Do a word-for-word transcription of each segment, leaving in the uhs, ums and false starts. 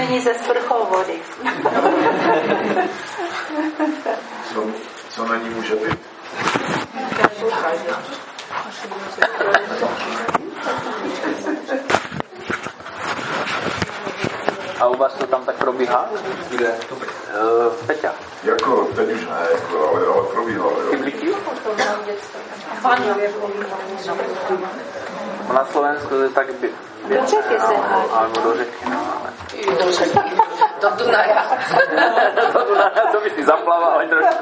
není ze sprchou vody. co, co na ní může být? A u vás to tam tak probíhá? Kde? Uh, Peťa. Jako, teď už ne, jako, ale, ale probíhalo. Na Slovensku je tak by... Do řeky se háží. Alebo do řeky, no, ale... Do řeky. Do Dunaja. Do Dunaja, to by si zaplavali trošku.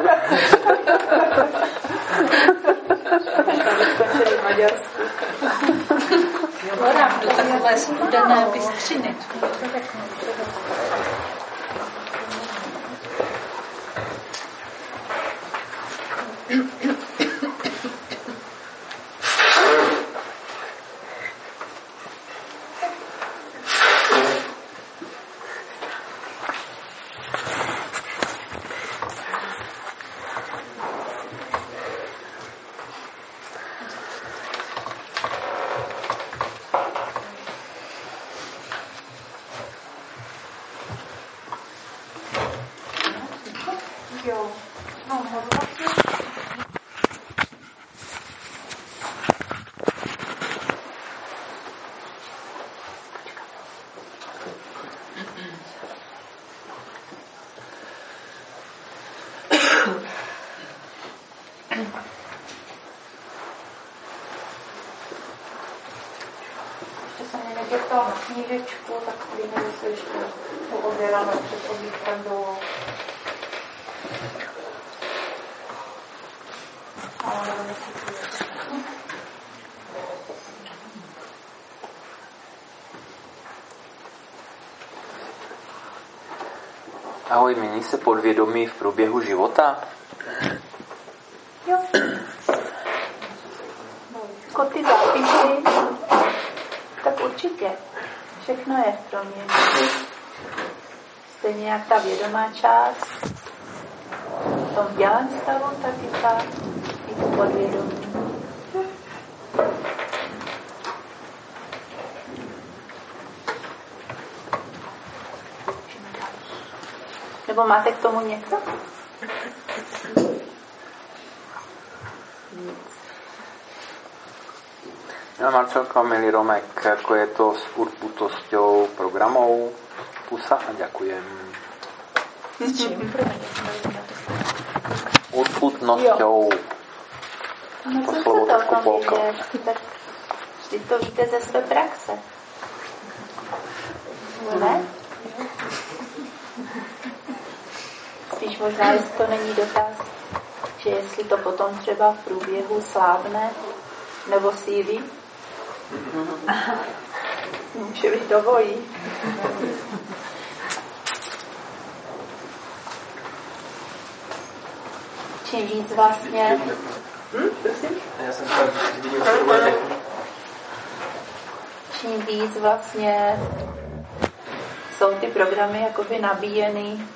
Opravdu, takové studené bystřiny. Knížečku, tak klidně se ještě pooběráme před obídkem dolů. Ahoj, mění se podvědomí v průběhu života? Jo. Jako ty zápisy, tak určitě. Všechno je v proměně. Stejně jak ta vědomá část v tom dělém stavu, tak i ta i to podvědomí. Nebo máte k tomu něco? Ja, Marcelka, milý Romek, ako je to s urputosťou programov? Pusa a ďakujem. S čím? Urputnosťou. No to co slovo to trošku polka. Tak vždy to víte ze své praxe. Ne? Spíš možná, jestli to není dotaz, že jestli to potom třeba v průběhu slávne nebo sílí. Může být dovolí. Čím víc vlastně... Hm? Prosím? Já jsem tam viděl, že to bude. Čím víc vlastně jsou ty programy jakoby nabíjeny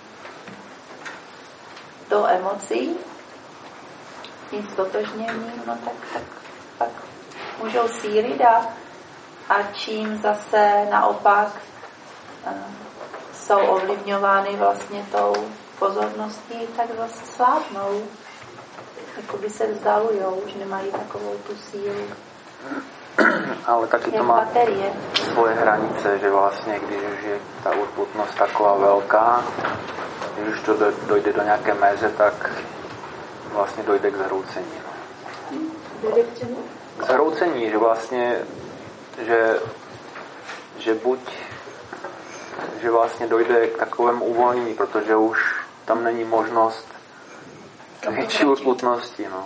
tou emocí, tím stotožněním, no tak, tak, tak můžou sílit a, a čím zase naopak uh, jsou ovlivňovány vlastně tou pozorností, tak zase slábnou. Jakoby se vzdalujou, už nemají takovou tu sílu. Ale taky to má svoje hranice, že vlastně, když už je ta urputnost taková velká, když už to dojde do nějaké meze, tak vlastně dojde k zhroucení. Dojde k čemu? K zhroucení, že vlastně, že, že buď, že vlastně dojde k takovému uvolnění, protože už tam není možnost větší urputnosti, no.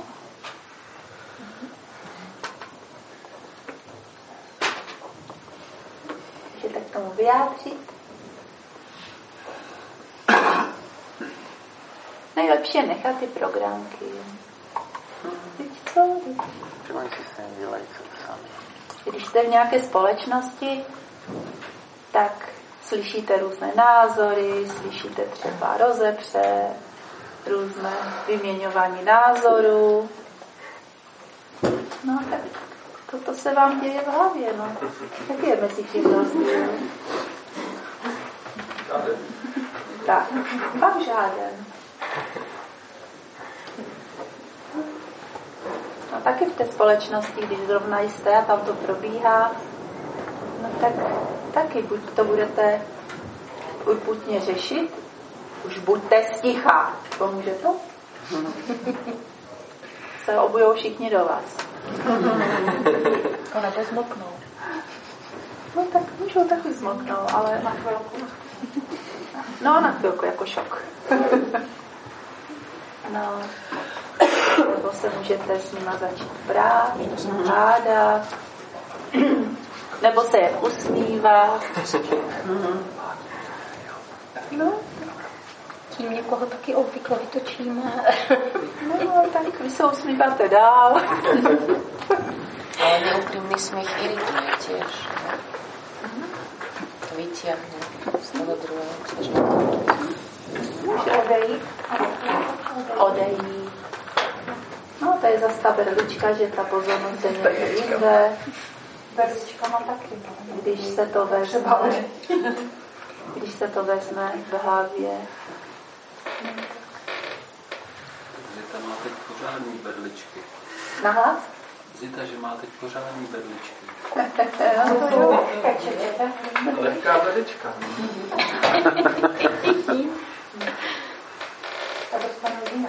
Můžete k tomu vyjádřit? Nejlepší je nechat ty programky. Teď co? Že oni si se dělají co sami. Když jste v nějaké společnosti, tak slyšíte různé názory, slyšíte třeba rozepře, různé vyměňování názorů. No tak toto se vám děje v hlavě, no. Jak je mezi tím rozdíl? Tak, pak žádem. No taky v té společnosti, když zrovna jste a tam to probíhá, no tak taky buď to budete urputně řešit, už buďte sticha. Pomůže to? Se obujou všichni do vás. A nebo zmoknou. No tak můžou taky zmoknout, ale na chvilku. No na chvilku jako šok. No, nebo se můžete s nima začít brát, hádat, nebo se je usmívat. No. Tím někoho taky obvykle vytočíme. No, tak vy se usmíváte dál. Ale neúprimný smiech irituje tiež. To vytiahne z toho druhého křiža. Může odejít. Odejít. No, to je zase ta berlička, že ta pozornost je někde jinde. Berlička má taky. Když se to vezme, když se to vezme v hlavě. Zita má teď pořádný berličky. Nahlas? Zita, že má teď pořádný berličky. Lehká berlička. Ta dostane jinak.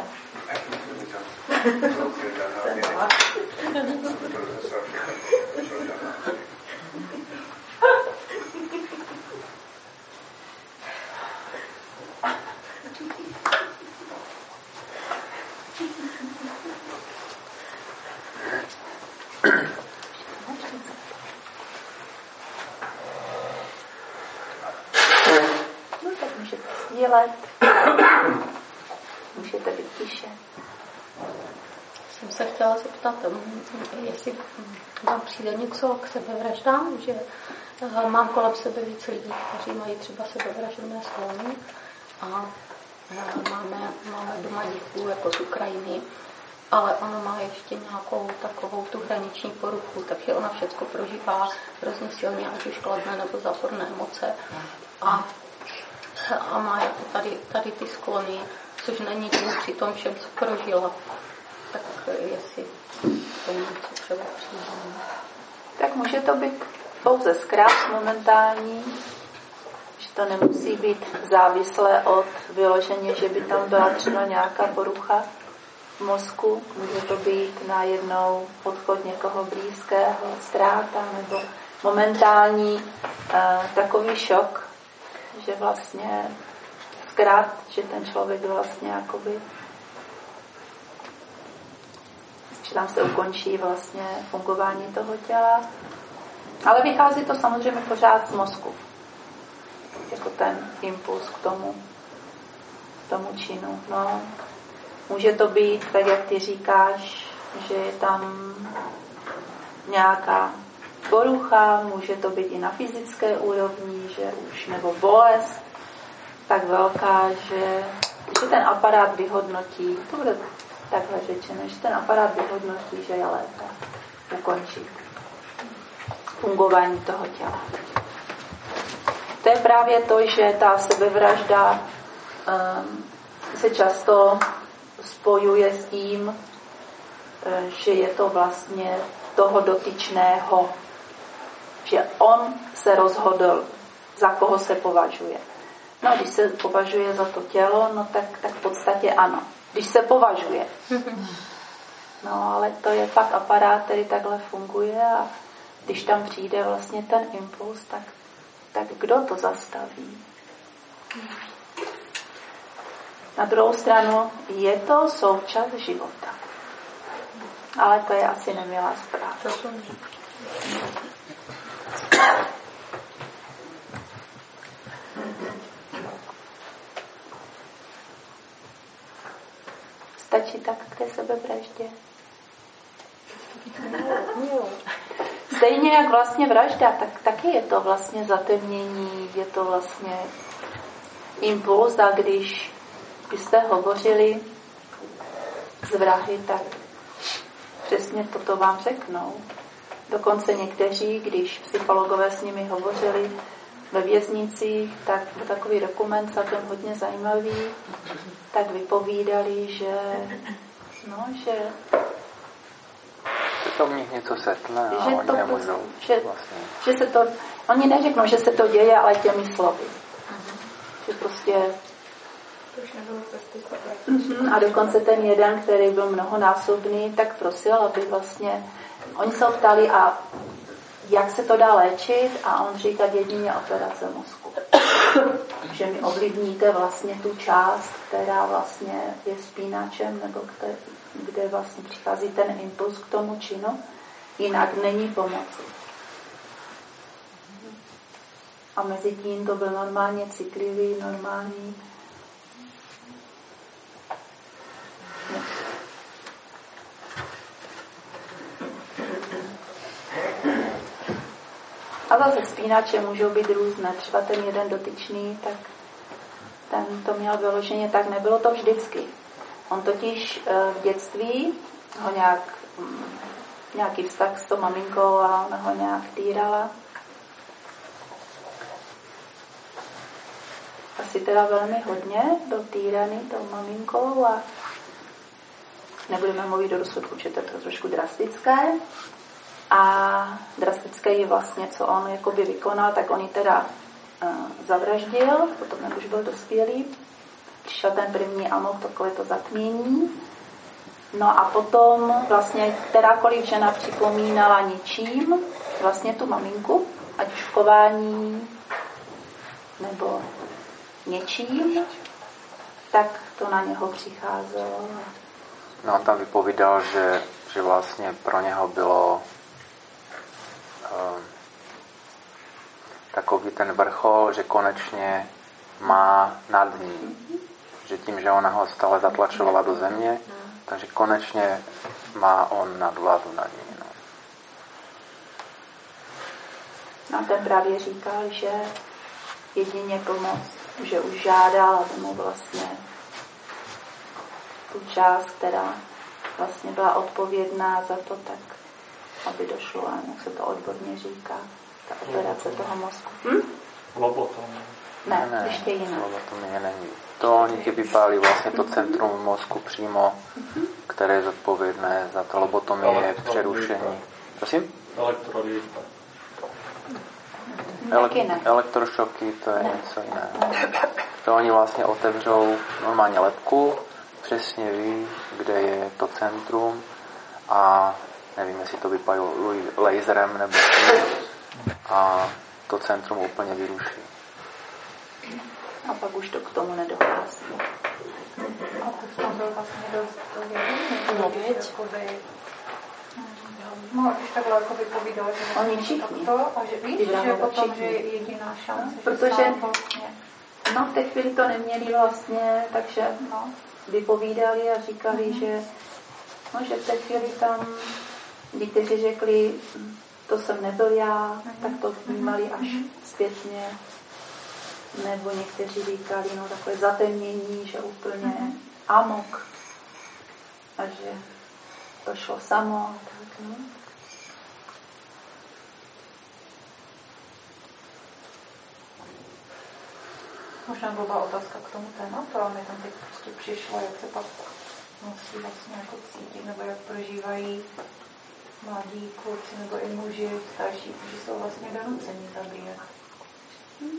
No tak můžete sdílet. Můžete být tiše. Jsem se chtěla zeptat, jestli vám přijde něco k sebevraždám, že mám kolem sebe víc lidí, kteří mají třeba sebevražedné sklony a máme, máme doma dětku jako z Ukrajiny, ale ona má ještě nějakou takovou tu hraniční poruchu, takže ona všecko prožívá hrozně silně, ať už kladné nebo záporné emoce a, a má jako tady, tady ty sklony, což není tím při tom všem, co prožila. Tak jestli to něco třeba přijde. Tak může to být pouze zkrát momentální, že to nemusí být závislé od vyloženě, že by tam byla třeba nějaká porucha v mozku. Může to být najednou odchod někoho blízkého, ztráta nebo momentální eh, takový šok, že vlastně zkrát, že ten člověk vlastně jakoby že tam se ukončí vlastně fungování toho těla. Ale vychází to samozřejmě pořád z mozku. Jako ten impuls k tomu, k tomu činu. No, může to být, tak jak ty říkáš, že je tam nějaká porucha, může to být i na fyzické úrovni, že už, nebo bolest tak velká, že, že ten aparát vyhodnotí, to bude takhle řečeno, že ten aparát vyhodnotí, že je lépe ukončit fungování toho těla. To je právě to, že ta sebevražda um, se často spojuje s tím, že je to vlastně toho dotyčného, že on se rozhodl, za koho se považuje. No, když se považuje za to tělo, no tak, tak v podstatě ano. Když se považuje. No, ale to je fakt aparát, který takhle funguje a když tam přijde vlastně ten impuls, tak, tak kdo to zastaví? Na druhou stranu je to součást života. Ale to je asi nemilá zpráva. Stačí tak k té sebevraždě? Stejně jak vlastně vražda, tak taky je to vlastně zatemnění, je to vlastně impuls, a když byste hovořili s vrahy, tak přesně toto vám řeknou. Dokonce někteří, když psychologové s nimi hovořili, ve věznicích, tak takový dokument celkem hodně zajímavý, tak vypovídali, že no, že to v nich něco setne a že oni to nemůžou že, vlastně. že se to, oni neřeknou, že se to děje, ale těmi slovy. Uh-huh. Že prostě uh-huh. A dokonce ten jeden, který byl mnohonásobný, tak prosil, aby vlastně oni se ho ptali, a jak se to dá léčit, a on říká jedině operace mozku. Že mi ovlivníte vlastně tu část, která vlastně je spínačem, nebo kde, kde vlastně přichází ten impuls k tomu činu, jinak není pomoci. A mezi tím to byl normálně citlivý, normální. A zase spínače můžou být různé. Třeba ten jeden dotyčný, tak ten to měl vyloženě tak, nebylo to vždycky. On totiž v dětství ho nějak, nějaký vztah s tou maminkou a ona ho nějak týrala. Asi teda velmi hodně byl týraný tou maminkou a nebudeme mluvit do rozsudku, že to je to trošku drastické. A drastické je vlastně, co on jakoby vykonal, tak on ji teda uh, zavraždil, potom jak už byl dospělý. Přišel ten první amok, takové to zatmění. No a potom vlastně kterákoliv žena připomínala ničím vlastně tu maminku, ať už v chování nebo něčím, tak to na něho přicházelo. No on tam vypovídal, že, že vlastně pro něho bylo um, takový ten vrchol, že konečně má nad ní. Mm-hmm. Že tím, že ona ho stále zatlačovala do země, mm. takže konečně má on nadvládu nad ní. No. No ten právě říkal, že jedině pomoc, že už žádal, aby mu vlastně tu část, která vlastně byla odpovědná za to, tak aby došlo, a jak se to odborně říká, ta operace toho mozku. Hm? Lobotomie. Ne, ne, ještě jiné. Lobotomie není. To oni ti vypálí vlastně to centrum mozku přímo, mm-hmm. které je zodpovědné za to lobotomie, přerušení. Prosím? Elektrolýza. Ele- elektrošoky, to je ne. něco jiného. To oni vlastně otevřou normálně lebku, přesně ví, kde je to centrum a nevím, jestli to vypálí laserem nebo a to centrum úplně vyruší. A pak už to k tomu nedochází. A už tam byl vlastně dost no, věď. No, když takhle jako vypovídal, že oni všichni. To, a že víš, že potom, že je jediná šance, protože vlastně, no v té chvíli to neměli vlastně, takže no, vypovídali a říkali, mm-hmm. že no, že v té chvíli tam někteří řekli, to jsem nebyl já, mm-hmm. tak to vnímali až zpětně. Nebo někteří říkali, no takové zatemnění, že úplně mm-hmm. amok. A že to šlo samo. Tak, no. Možná byla otázka k tomu tématu, ale mi tam teď prostě přišlo, jak se pak musí vlastně jako cítit, nebo jak prožívají mladí kluci, nebo i muži, starší, kteří jsou vlastně donuceni zabíjet. Hmm.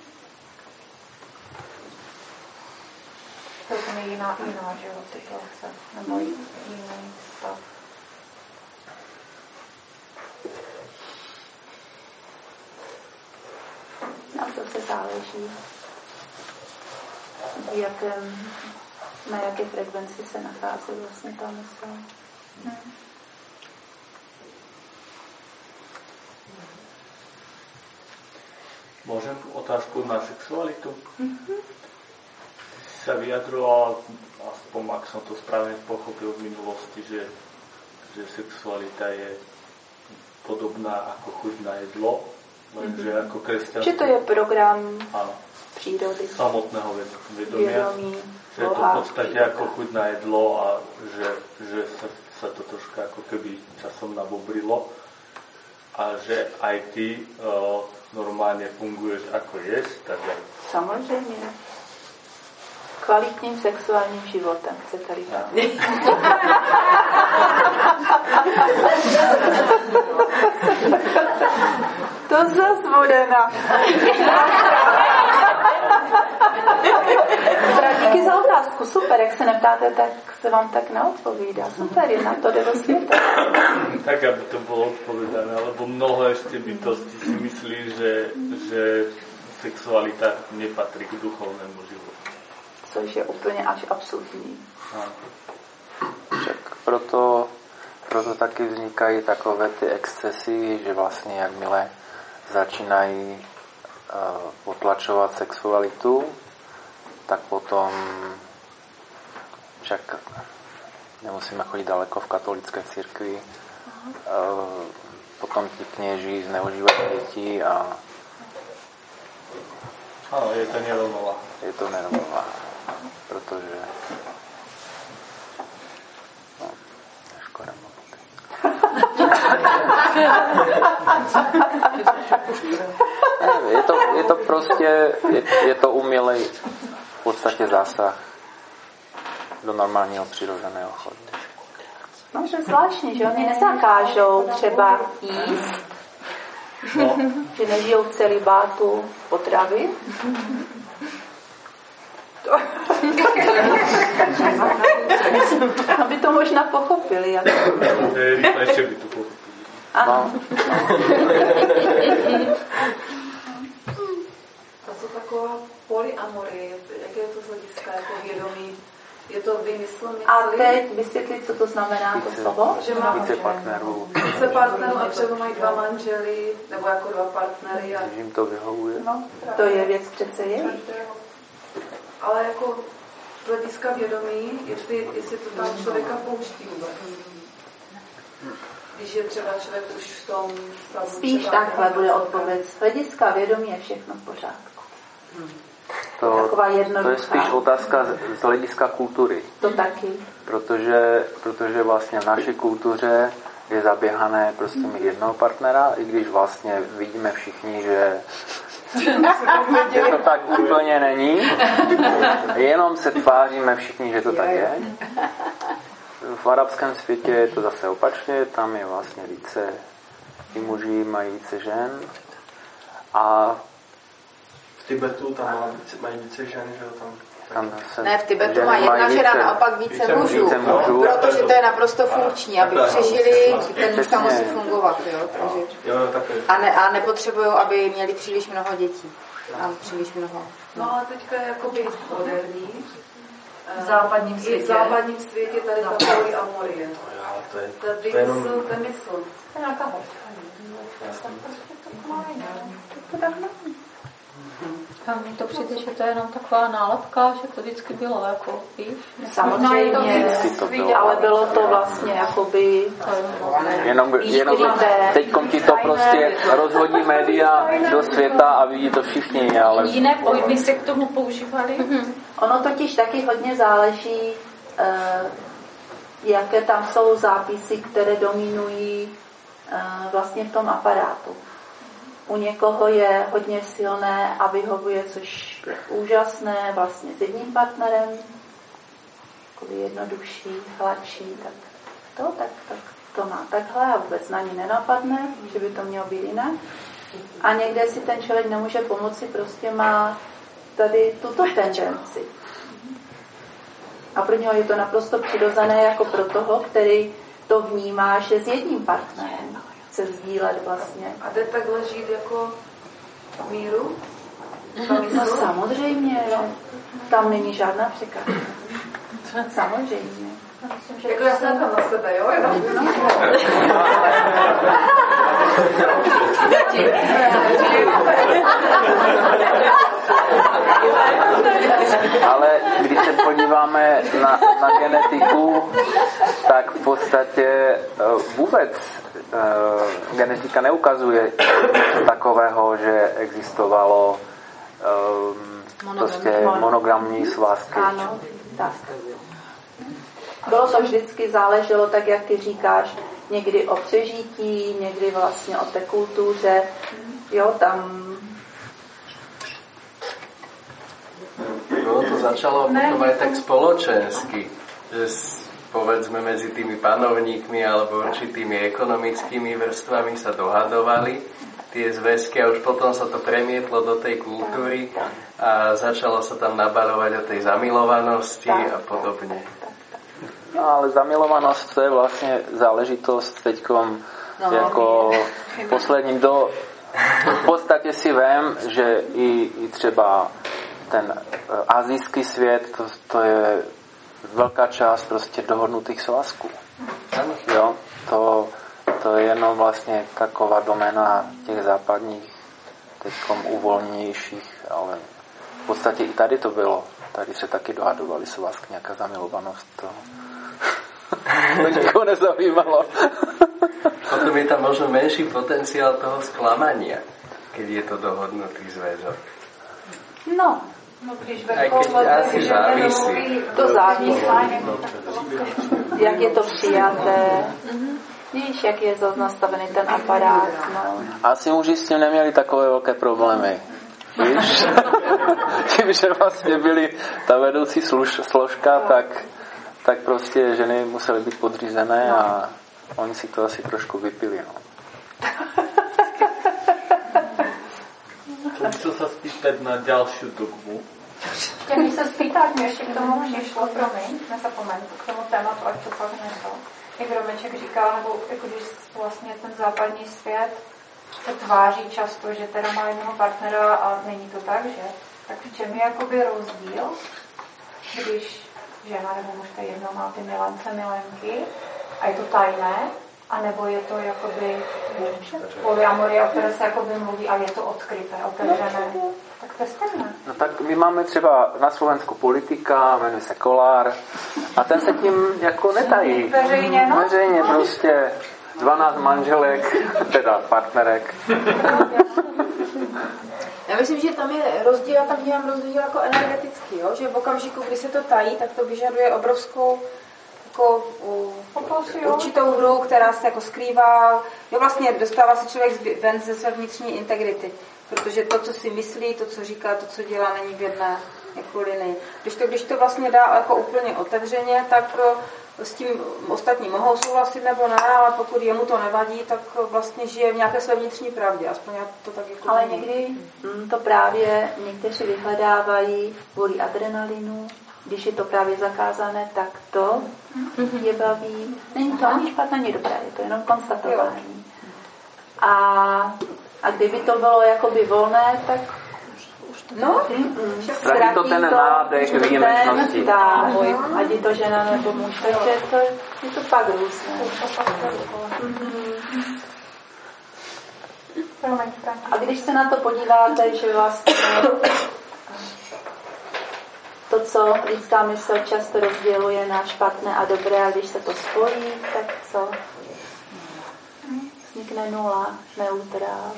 To je úplně jiná, jiná, že jo, situace, nebo jiný stav. Na to se záleží, v jakém, na jaké frekvenci se nachází vlastně ta mysl. Hmm. Môžem otázku na sexualitu? Mm-hmm. Ty sa vyjadroval, aspoň ak som to správne pochopil v minulosti, že, že sexualita je podobná ako chuť na jedlo, lenže mm-hmm. ako kresťanstvo... Že to je program áno, přírody. Samotného vedomia. Že je to v podstate ako chuť na jedlo a že, že sa, sa to troška ako keby časom nabobrilo. a že aj ty uh, normálně funguješ jako ješ, tak aj. Samozřejmě. Kvalitním sexuálním životem, chcete-li tak. To zas bude na. Díky za otázku, super, jak se neptáte, tak se vám tak neodpovídá. Super, je na to jde do světa. Tak, aby to bylo odpovědané, lebo mnoho ještě bytosti si myslí, že, že sexualita nepatří k duchovnému životu. Což je úplně až absurdní. Tak proto, proto taky vznikají takové ty excesy, že vlastně jakmile začínají uh, potlačovat sexualitu, tak potom však nemusíme chodit daleko v katolické církvi, uh, potom ti kněží zneužívají děti a ano, je to nerovnováha. Je to nerovnováha, protože no, škoda moc. je, to, je to prostě, je, je to umělej v podstatě zásah do normálního přirozeného chodu. No, že zvláštní, že oni nezakážou třeba jíst, no. Že nežijou v celibátu potravy. Aby to možná pochopili. Jak... Ještě by to pochopili. Ano. To jsou taková polyamorie, jaké je to z hlediska jako vědomí. Je to vymysl, mysli. A teď vysvětlit, co to znamená to více, slovo? Že má více partnerů. Více partnerů a třeba mají dva manžely, nebo jako dva partnery. A... Jim to vyhovuje. No, to je věc přece jejich. Ale jako z hlediska vědomí, jestli, jestli to tam člověka pouští vůbec. Když je třeba člověk už v tom stavu. Spíš takhle bude odpověď. Z hlediska vědomí je všechno v pořádku. Hmm. To, to je spíš otázka z, z hlediska kultury. To taky. Protože, protože vlastně v naší kultuře je zaběhané prostě mít jednoho partnera, i když vlastně vidíme všichni, že to tak úplně není. Jenom se tváříme všichni, že to tak je. V arabském světě je to zase opačně, tam je vlastně více, i muži mají více žen. A v Tibetu tam mají více žen, že jo, tam. Tam se ne, v Tibetu má jedna žena naopak více, více mužů, více mužů, protože to je naprosto funkční, aby přežili, ten muž tam musí fungovat, jo, takže, a, ne, a nepotřebují, aby měli příliš mnoho dětí, a příliš mnoho. No ale teďka je jakoby moderní, v západním světě. V západním světě tady ta polyamorie. To je, to je vymysl, ten mysl. To je nějaká hořka. To tak není. A mně to přijde, že to je jenom taková nálepka, že to vždycky bylo, jako, víš? Samozřejmě, to bylo. Ale bylo to vlastně, jakoby... Jenom, jenom teďkom ti to prostě rozhodí média do světa a vidí to všichni, ale... Jiné pojmy se k tomu používali? Mm-hmm. Ono totiž taky hodně záleží, uh, jaké tam jsou zápisy, které dominují uh, vlastně v tom aparátu. U někoho je hodně silné a vyhovuje, což je úžasné, vlastně s jedním partnerem, takový jednodušší, hladší, tak to, tak, tak to má takhle a vůbec na ní nenapadne, že by to mělo být jinak. A někde si ten člověk nemůže pomoci, prostě má tady tuto tendenci. A pro něho je to naprosto přirozené jako pro toho, který to vnímá, že s jedním partnerem se sdílet vlastně. A jde takhle žít jako míru? No samozřejmě, tam není žádná překážka. Samozřejmě. Jako já jsem tam na sebe, jo? Jenom. Ale když se podíváme na, na genetiku, tak v podstatě vůbec uh, genetika neukazuje něco takového, že existovalo um, prostě monogramní svazky. Ano, tak. Bylo to vždycky, záleželo tak, jak ty říkáš, někdy o přežití, někdy vlastně o té kultuře. Jo, tam... No to začalo potom aj tak spoločensky, že povedzme medzi tými panovníkmi alebo určitými ekonomickými vrstvami sa dohadovali tie zväzky a už potom sa to premietlo do tej kultúry a začalo sa tam nabaľovať o tej zamilovanosti a podobne. No ale zamilovanosť to je vlastne záležitosť teďkom no, jako posledním do... V podstatě si vem, že i, i třeba ten asijský svět, to, to je velká část prostě dohodnutých svazků. Jo, to, to je jenom vlastně taková doména těch západních, teďkom uvolnějších, ale v podstatě i tady to bylo. Tady se taky dohadovali svazky, nějaká zamilovanost. To, to nikoho nezajímalo. Potom je tam možno menší potenciál toho sklamania, keď je to dohodnutý zväzok. No, no když asi závisí. To závisí. Jak je to přijaté. Víš, jak je zase nastavený ten aparát. No. Asi muži s tím neměli takové velké problémy. Víš? Tím, že vlastně byli ta vedoucí služ, složka, tak, tak prostě ženy musely být podřízené a oni si to asi trošku vypili. No. Chcel sa spýtať na ďalšiu dogmu. Chtěl bych se spýtat, mě ještě k tomu přišlo, promiň, nezapomeň, k tomu tématu, ať to pak neto. Jak Romeček říkal, nebo jako když vlastně ten západní svět se tváří často, že teda má jednoho partnera a není to tak, že? Tak v čem je jakoby rozdíl, když žena nebo muž to jedno má ty milence, milenky a je to tajné, anebo je to jakoby polyamorie, o které se jakoby mluví a je to odkryté, otevřené. Tak to je stejné. No tak my máme třeba na Slovensku politika, jmenuje se Kolár a ten se tím jako netají. Veřejně, no? Veřejně prostě dvanáct manželek, teda partnerek. Já myslím, že tam je rozdíl, já tam dělám rozdíl jako energetický, jo? Že v okamžiku, kdy se to tají, tak to vyžaduje obrovskou jako, uh, určitou hru, která se jako skrývá. Jo, vlastně dostává se člověk ven ze své vnitřní integrity, protože to, co si myslí, to, co říká, to, co dělá, není v jedné jako linii. Když to, když to vlastně dá jako úplně otevřeně, tak s tím ostatní mohou souhlasit nebo ne, ale pokud jemu to nevadí, tak vlastně žije v nějaké své vnitřní pravdě. Aspoň já to tak jako... Ale někdy to právě někteří vyhledávají kvůli adrenalinu. Když je to právě zakázané, tak to je baví. Není to ani špatné, ani dobré, je to jenom konstatování. A, a kdyby to bylo jakoby volné, tak no, ztratí to ten nádech výjimečnosti. Tak, ať je to žena nebo muž, takže to, je to pak různé. A když se na to podíváte, že vlastně to, co lidská mysl často rozděluje na špatné a dobré, a když se to spojí, tak co? Vznikne nula, neutrál.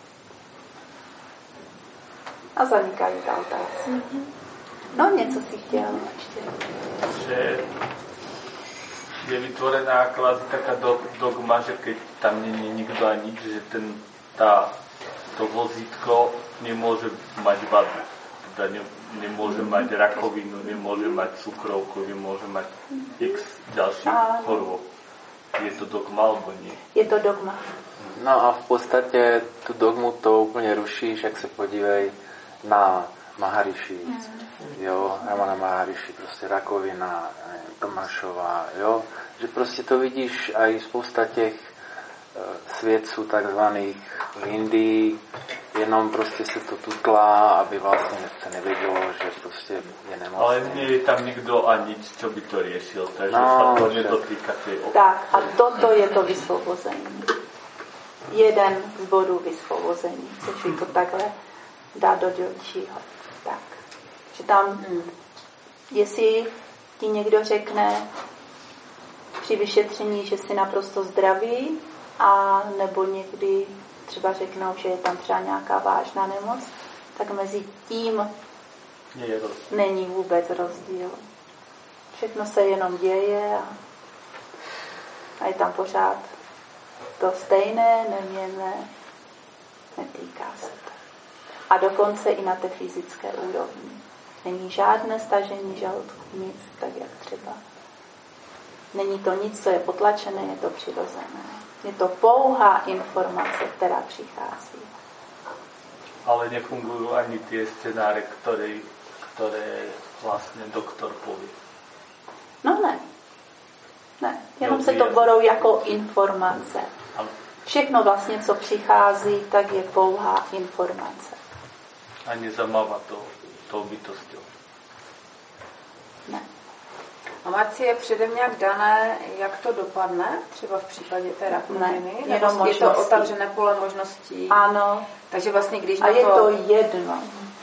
A zanikají ta otázka. No, něco si chtěla ještě. Že je vytvorená kvázi taká dogma, že keď tam není nikdo a nič, že ten, tá, to vozítko nemôže mať vadu. Teda ne, nemôže mať rakovinu, nemôže mať cukrovku, nemôže mať x ďalších chorôb. Je to dogma, alebo nie? Je to dogma. No a v podstatě tu dogmu to úplně rušíš, jak se podívej na Maharishi, mm. jo, Ramana Maharishi, prostě rakovina, Tomášová, jo, že prostě to vidíš a i spousta těch uh, svědců takzvaných v Indii, jenom prostě se to tutlá, aby vlastně se nevědělo, že prostě je nemocný. Ale nie je tam nikdo a nic, čo by to riešil, takže no, sa to nedotýka tej oblasti. Tak, a toto je to vysvobození. Jeden z bodů vysvobození, což je to takhle dá do dělčího. Tak. Že tam, hm, jestli ti někdo řekne při vyšetření, že jsi naprosto zdravý, a nebo někdy třeba řeknou, že je tam třeba nějaká vážná nemoc, tak mezi tím není vůbec rozdíl. Všechno se jenom děje a, a je tam pořád to stejné, neměnné, netýká se to. A dokonce i na té fyzické úrovni. Není žádné stažení žaludku, nic, tak jak třeba. Není to nic, co je potlačené, je to přirozené. Je to pouhá informace, která přichází. Ale nefungují ani ty scénáře, které, které vlastně doktor poví. No ne. Ne, jenom se to berou jako informace. Všechno vlastně, co přichází, tak je pouhá informace. A nezamává to tou bytostí. Ne. A Marci, je předem nějak dané, jak to dopadne, třeba v případě té rakoviny? Ne, nebo je to otevřené pole možností? Ano. Takže vlastně, když a na je to... to jedno.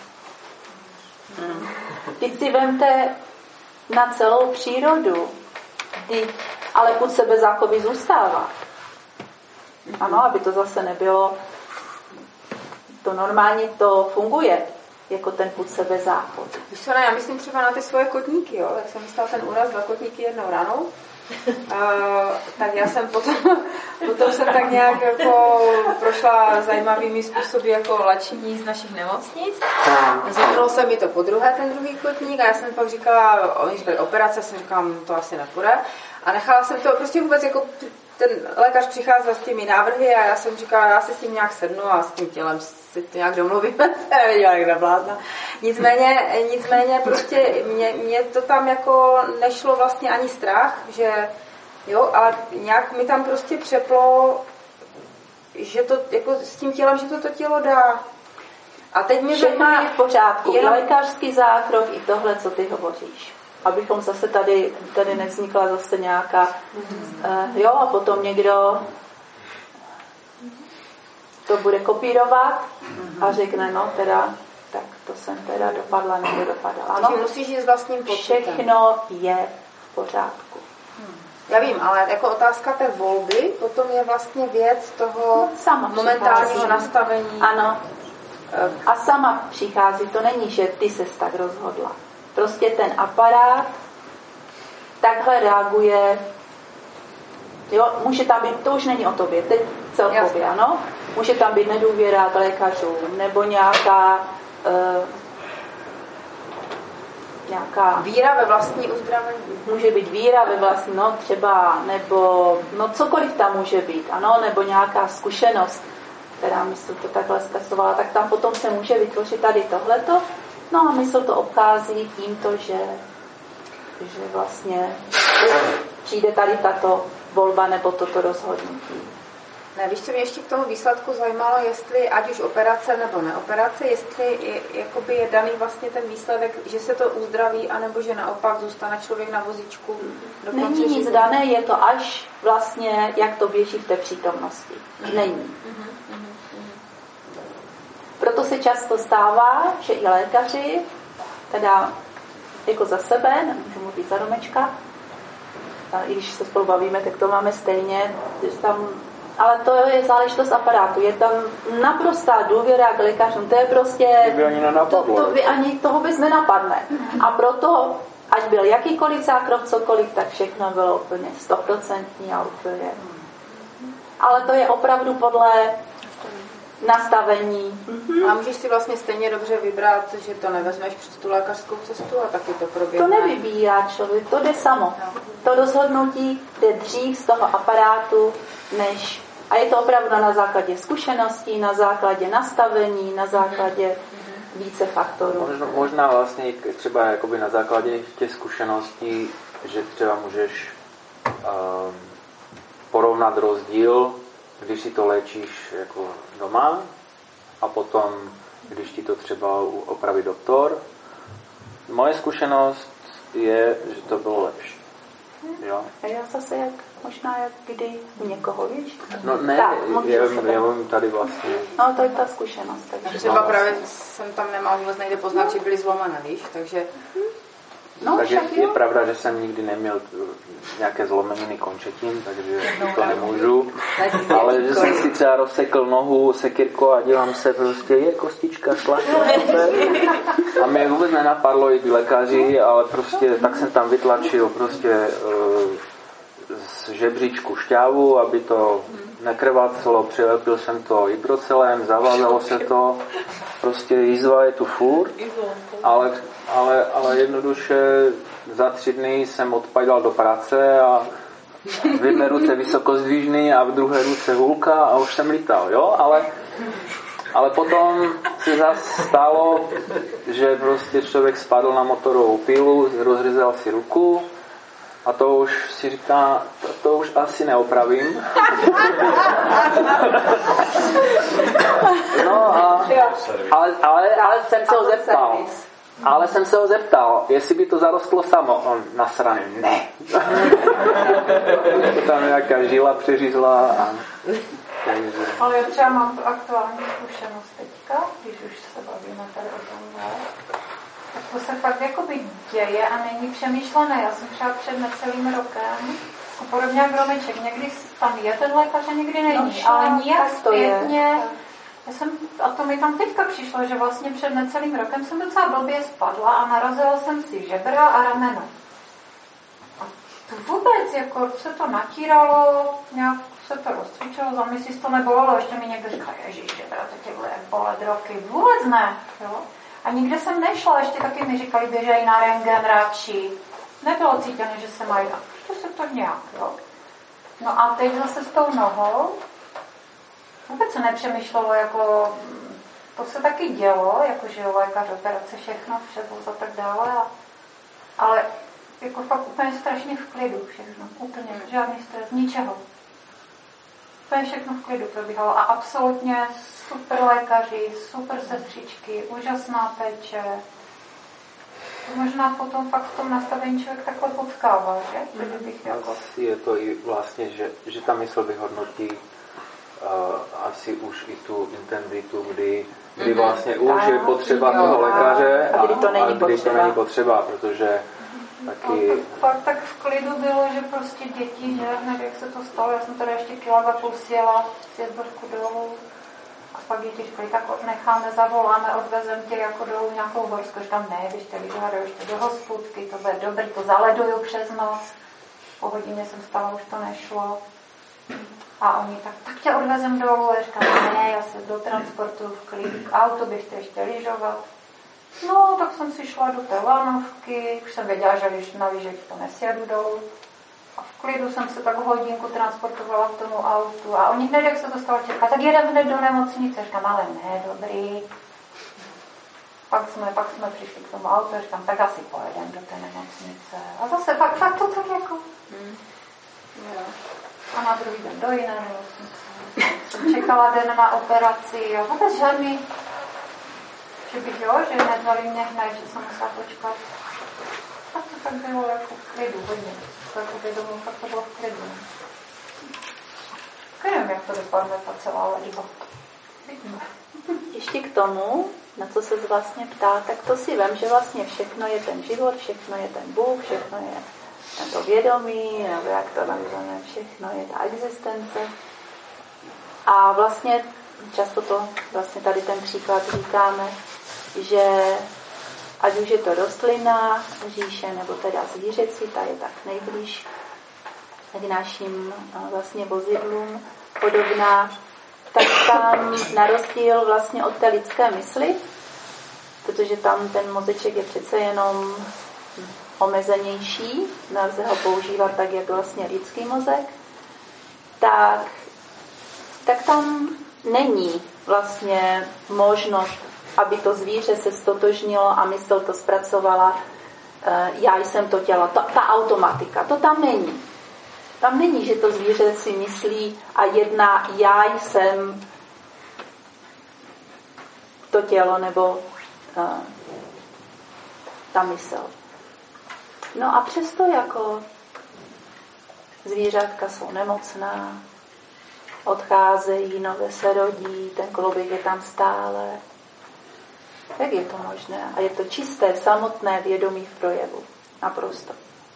Hmm. Teď si vemte na celou přírodu, kdy, ale pud sebezáchovy zůstává. Ano, aby to zase nebylo, to normálně to funguje, jako ten pud sebezáchovy. Víš co, ne, já myslím třeba na ty svoje kotníky, jo, jak jsem myslela ten úraz, dva kotníky jednou ranou, uh, tak já jsem potom, potom jsem tak nějak jako prošla zajímavými způsoby jako léčení z našich nemocnic. Zvrhnulo se mi to po druhé, ten druhý kotník, a já jsem pak říkala, oni říkali operace, jsem říkala, to asi nepůjde. A nechala jsem to prostě vůbec jako, ten lékař přicházel s těmi návrhy a já jsem říkala, já se s tím nějak sednu a s tím tělem si to nějak domluvíme, se nevěděla, jak nablázna. Nicméně, nicméně prostě mě, mě to tam jako nešlo vlastně ani strach, že jo, a nějak mi tam prostě přeplo, že to jako s tím tělem, že to to tělo dá. A teď mi všechno je v pořádku, jenom... lékařský zákrok i tohle, co ty hovoříš. Abychom zase tady, tady nevznikla zase nějaká, mm-hmm. uh, jo, a potom někdo to bude kopírovat mm-hmm. a řekne, no teda, tak to jsem teda dopadla, nebo dopadala. Ano, musíš jít s vlastním pocitem. Všechno je v pořádku. Hmm. Já vím, ale jako otázka té volby, potom je vlastně věc toho no, momentálního přichází. Nastavení. Ano. A sama přichází, to není, že ty ses tak rozhodla. Prostě ten aparát takhle reaguje, jo, může tam být, to už není o tobě, teď celkově, ano, může tam být nedůvěra k lékařům, nebo nějaká uh, nějaká víra ve vlastní uzdravení. Může být víra ve vlastní, no třeba, nebo no cokoliv tam může být, ano, nebo nějaká zkušenost, která mysl to takhle zkasovala, tak tam potom se může vytvořit tady tohleto. No a mysl to obchází tímto, že, že vlastně přijde tady tato volba nebo toto rozhodnutí. Ne, víš, co mě ještě k tomu výsledku zajímalo, jestli ať už operace nebo neoperace, jestli je, jakoby je daný vlastně ten výsledek, že se to uzdraví, anebo že naopak zůstane člověk na vozíčku do konce Není nic života. dané, je to až vlastně, jak to běží v té přítomnosti. Není. Proto se často stává, že i lékaři, teda jako za sebe, nemůžu mluvit za Romečka, i když se spolu bavíme, tak to máme stejně, tam, ale to je záležitost aparátu, je tam naprostá důvěra k lékařům, to je prostě, to, to by ani toho vůbec nenapadne. A proto, ať byl jakýkoliv zákrok, cokoliv, tak všechno bylo úplně stoprocentní a úplně. Ale to je opravdu podle nastavení. Mm-hmm. A můžeš si vlastně stejně dobře vybrat, že to nevezmeš přes tu lékařskou cestu a taky to proběhne. To nevybírá člověk, to jde samo. No. To rozhodnutí jde dřív z toho aparátu, než... A je to opravdu na základě zkušeností, na základě nastavení, na základě mm-hmm. více faktorů. Možná, možná vlastně třeba jakoby na základě těch zkušeností, že třeba můžeš um, porovnat rozdíl, když si to léčíš jako doma a potom, když ti to třeba opraví doktor. Moje zkušenost je, že to bylo lepší. Jo? A já zase jak, možná jak kdy u někoho, víš? No ne, tak, já, já vím tady vlastně. No to je ta zkušenost. Takže třeba právě jsem tam nemal vůbec nejde poznat, že byly zlomené, víš, takže... No, takže je jo. Pravda, že jsem nikdy neměl nějaké zlomeniny končetin, takže to nemůžu. Ale že jsem si třeba rozsekl nohu sekyrkou a dívám se, prostě je kostička, šlachla se. A mě vůbec nenapadlo jít k lékaři, ale prostě tak jsem tam vytlačil prostě z žebříčku šťávu, aby to nekrvácelo, přilepil jsem to hydrocelem, zavázalo se to, prostě jízva je tu furt, ale, ale, ale jednoduše za tři dny jsem odpadal do práce a v jedné ruce vysokozdvižný a v druhé ruce hůlka a už jsem lítal, jo, ale ale potom se zase stalo, že prostě člověk spadl na motorovou pílu, rozřezal si ruku a to už si říká, to, to už asi neopravím. No a, ale, ale, ale jsem se ho zeptal. Ale jsem se ho zeptal, jestli by to zarostlo samo. On nasraný, ne. To tam nějaká žila přeřízla a... Ale já třeba mám tu aktuální zkušenost teďka, když už se bavíme tady o tom, tak to se fakt jakoby děje a není přemýšlené. Já jsem třeba před necelým rokem, podobně jak Romeček, někdy tam je ten lékař a někdy není, no, ale nijak zpětně. Já jsem, a to mi tam teďka přišlo, že vlastně před necelým rokem jsem docela blbě spadla a narazila jsem si žebra a rameno. A to vůbec, jako se to natíralo, nějak se to rozcvičilo, za mě si to nebolelo, ještě mi někdo říkal, ježiš, žebra, to tě bude bolet roky. Vůbec ne, jo. A nikde jsem nešla, ještě taky mi říkali, běžej na rentgen radši. Nebylo cítěné, že se mají, a prostě se to nějak, jo. No a teď zase s tou nohou, vůbec se nepřemýšlelo, jako, to se taky dělo, jakože lékař, operace, všechno, převoz a tak dále, a, ale jako fakt úplně strašně v klidu všechno, úplně, žádný stres, ničeho. To je všechno v klidu probíhalo a absolutně super lékaři, super sestřičky, úžasná péče. Možná potom fakt v tom nastavení člověk takhle potkává, že? Mm. Bych jako... Asi je to i vlastně, že, že ta mysl vyhodnotí uh, asi už i tu intenzitu, kdy, kdy vlastně mm. už je potřeba toho lékaře a, a, kdy to není, a kdy potřeba. To není potřeba, protože taky... No, fakt tak v klidu bylo, že prostě děti, že hned jak se to stalo, já jsem tady ještě kila dva půl sjela s jezdovku dolů a pak děti říkali, tak necháme, zavoláme, odvezem tě jako dolů nějakou horskou, že tam ne, když tě vyžádou ještě do hospůdky, to bude dobrý, to zaleduju přes noc, po hodině jsem stala, už to nešlo a oni tak, tak tě odvezem dolů a říkám, ne, já se do transportu v klidu, k autu běžte ještě lyžovat. No, tak jsem si šla do té lanovky, už jsem věděla, že když na lyžích to nesjedu dolů. A v klidu jsem se tak hodinku transportovala k tomu autu. A oni hned, jak se to stalo čekat, tak jedem hned do nemocnice. Říkám, ale ne, dobrý. Pak jsme, pak jsme přišli k tomu autu, říkám, tak asi pojedem do té nemocnice. A zase pak, tak to tak jako... Hmm. Jo. A na druhý den do jiné nemocnice. Jsem čekala den na operaci a vůbec žádný... Že bych, jo, že nedali mě hned, že jsem musela počkat. Tak to tak bylo jako v klidu, hodně. To jako vědomí, tak to bylo v klidu. Nevím, jak to dopadne ta celá léčba. Ještě k tomu, na co se vlastně ptá, tak to si vem, že vlastně všechno je ten život, všechno je ten Bůh, všechno je to vědomí, nebo jak to nazveme, všechno je ta existence. A vlastně často to vlastně tady ten příklad říkáme, že ať už je to rostlina, říše, nebo teda zvířecí, ta je tak nejblíž k našim vlastně vozidlům podobná, tak tam na rozdíl vlastně od té lidské mysli, protože tam ten mozeček je přece jenom omezenější, nelze ho používat tak, jak vlastně lidský mozek, tak, tak tam není vlastně možnost, aby to zvíře se stotožnilo a mysl to zpracovala, já jsem to tělo, ta, ta automatika, to tam není. Tam není, že to zvíře si myslí a jedná, já jsem to tělo nebo uh, ta mysl. No a přesto jako zvířatka jsou nemocná, odcházejí, nové se rodí, ten kloubek je tam stále. Jak je to možné? A je to čisté, samotné vědomí v projevu. Naprosto.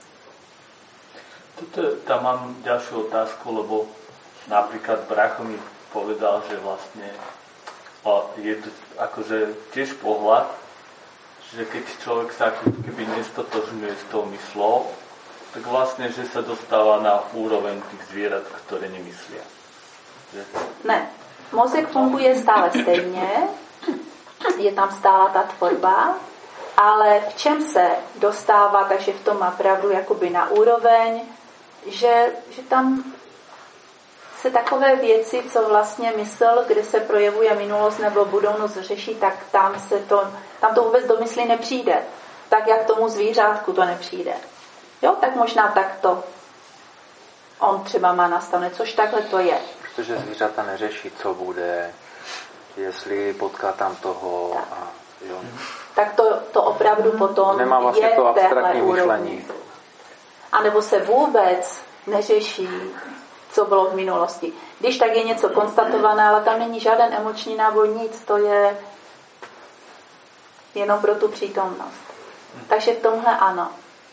Toto, tam mám ďalšiu otázku, lebo napríklad Bracho mi povedal, že vlastne o, je to akože tiež pohľad, že keď človek sa ako keby nestotožňuje s tou myslou, tak vlastne, že sa dostáva na úroveň tých zvierat, ktoré nemyslia. Že? Ne. Mozek funguje stále stejně, je tam stála ta tvorba, ale v čem se dostává, takže v tom má pravdu jakoby na úroveň, že, že tam se takové věci, co vlastně mysl, kde se projevuje minulost nebo budoucnost řeší, tak tam se to, tam to vůbec do mysli nepřijde. Tak jak tomu zvířátku to nepřijde. Jo, tak možná takto on třeba má nastavené, což takhle to je. Protože zvířata neřeší, co bude, jestli potká tam toho. Tak, a, jo. tak to, to opravdu potom nemá vlastně je to abstraktní úrovni. myšlení. A nebo se vůbec neřeší, co bylo v minulosti. Když tak je něco konstatované, ale tam není žádný emoční náboj, nic, to je jenom pro tu přítomnost. Takže v tomhle ano.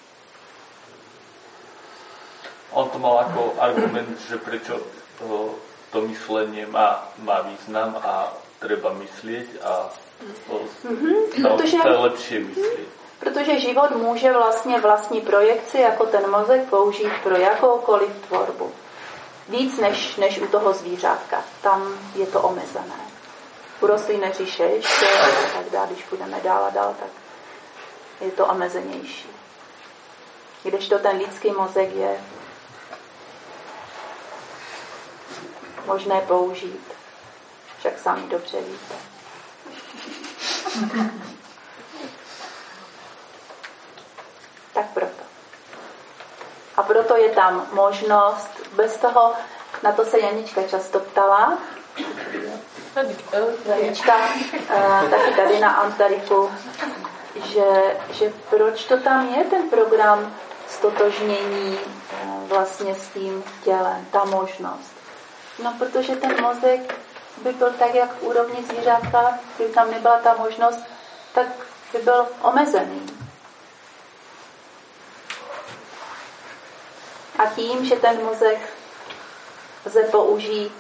On to mal ako argument, že prečo to, to myslenie má, má význam a treba myslieť a to, mm-hmm, to protože, chce lepšie myslieť. Protože život může vlastně vlastní projekci jako ten mozek použít pro jakoukoliv tvorbu. Víc než, než u toho zvířátka. Tam je to omezené. U rostlin neříše ještě a tak dále, když půjdeme dál a dál, tak je to omezenější. Kdežto ten lidský mozek je možné použít. Však sami dobře víte. Tak proto. A proto je tam možnost, bez toho, na to se Janička často ptala, Janička taky tady na Antariku, že, že proč to tam je ten program stotožnění vlastně s tím tělem, ta možnost. No, protože ten mozek by byl tak, jak v úrovni zvířátka, kdyby tam nebyla ta možnost, tak by byl omezený. A tím, že ten mozek lze použít,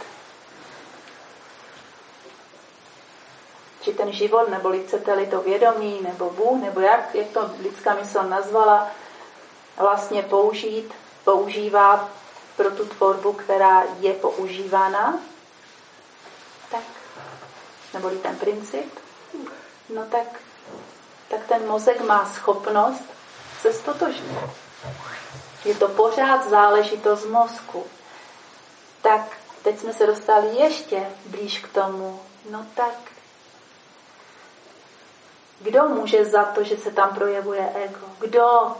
že ten život, nebo chcete-li to vědomí, nebo Bůh, nebo jak, jak to lidská mysl nazvala, vlastně použít, používá pro tu tvorbu, která je používána, tak, neboli ten princip, no tak, tak ten mozek má schopnost se stotožnit. Je to pořád záležitost mozku. Tak teď jsme se dostali ještě blíž k tomu. No tak, kdo může za to, že se tam projevuje ego? Kdo?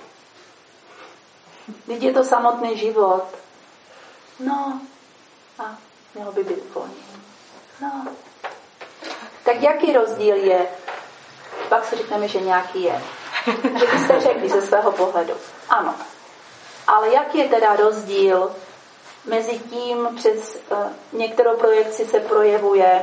Vždyť je to samotný život. No, a mělo by být volný. No. Tak jaký rozdíl je? Pak si řekneme, že nějaký je. Že byste řekli ze svého pohledu. Ano. Ale jaký je teda rozdíl mezi tím, přes uh, některou projekci se projevuje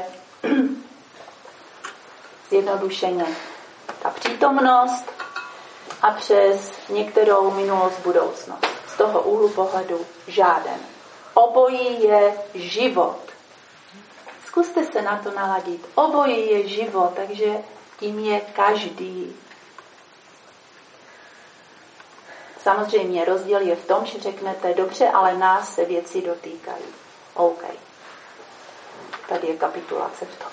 zjednodušeně ta přítomnost a přes některou minulost, budoucnost. Z toho úhlu pohledu žáden. Obojí je život. Zkuste se na to naladit. Obojí je život, takže tím je každý. Samozřejmě rozdíl je v tom, že řeknete, dobře, ale nás se věci dotýkají. OK. Tady je kapitulace v tom.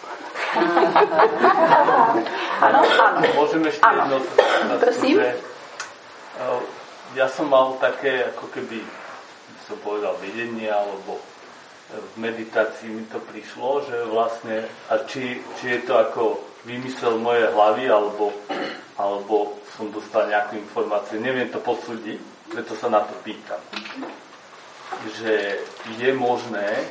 Ano, ano. Môžem ešte ano. jedno, prosím. Že, uh, ja som mal také, ako keby som povedal, videnie, alebo v meditácii mi to prišlo, že vlastne, a či, či je to ako vymysel mojej hlavy, alebo, alebo som dostal nejakú informáciu, neviem to posúdiť, preto sa na to pýtam. Že je možné,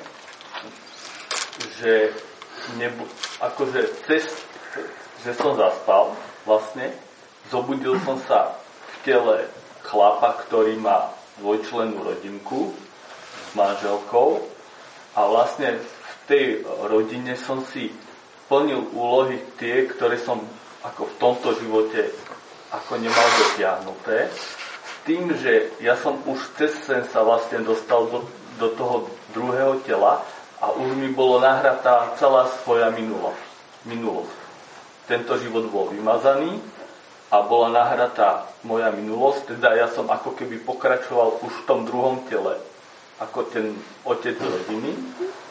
že nebo, akože cez, že som zaspal vlastne, zobudil som sa v tele chlapa, ktorý má dvojčlennú rodinku s manželkou a vlastne v tej rodine som si plnil úlohy tie, ktoré som ako v tomto živote ako nemal dotiahnuté, s tým, že ja som už cez sen sa vlastne dostal do, do toho druhého tela a už mi bolo nahratá celá svoja minulosť. minulosť. Tento život bol vymazaný a bola nahratá moja minulosť, teda ja som ako keby pokračoval už v tom druhom tele, ako ten otec rodiny.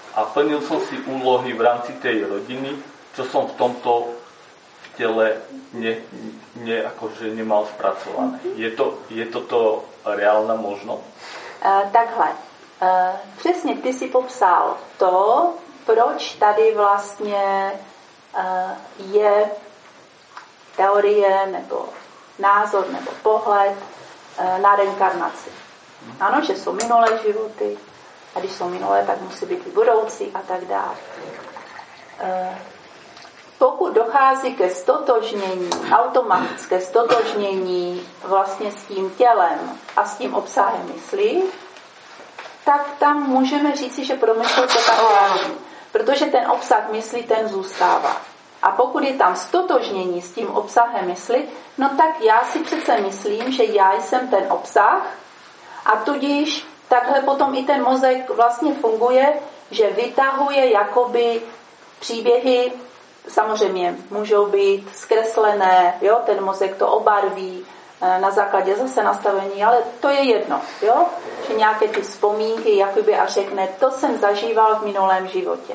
a plnil som si úlohy v rámci tej rodiny, čo som v tomto tele ne, ne, akože nemal spracované. Je, to, je toto reálna možnost? Uh, takhle. Uh, přesně ty si popsal to, proč tady vlastně uh, je teorie nebo názor nebo pohled uh, na reinkarnaci. Ano, že jsou minulé životy a když jsou minulé, tak musí být i budoucí a tak dále. Uh, Pokud dochází ke stotožnění, automatické stotožnění vlastně s tím tělem a s tím obsahem mysli, tak tam můžeme říci, že promysl to tak není. Protože ten obsah mysli, ten zůstává. A pokud je tam stotožnění s tím obsahem mysli, no tak já si přece myslím, že já jsem ten obsah a tudíž takhle potom i ten mozek vlastně funguje, že vytahuje jakoby příběhy. Samozřejmě můžou být zkreslené, jo, ten mozek to obarví na základě zase nastavení, ale to je jedno, jo, že nějaké ty vzpomínky jakoby a řekne, to jsem zažíval v minulém životě.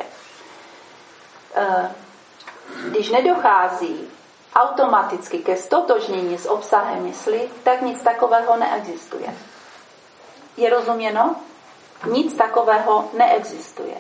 Když nedochází automaticky ke stotožnění s obsahem mysli, tak nic takového neexistuje. Je rozuměno? Nic takového neexistuje.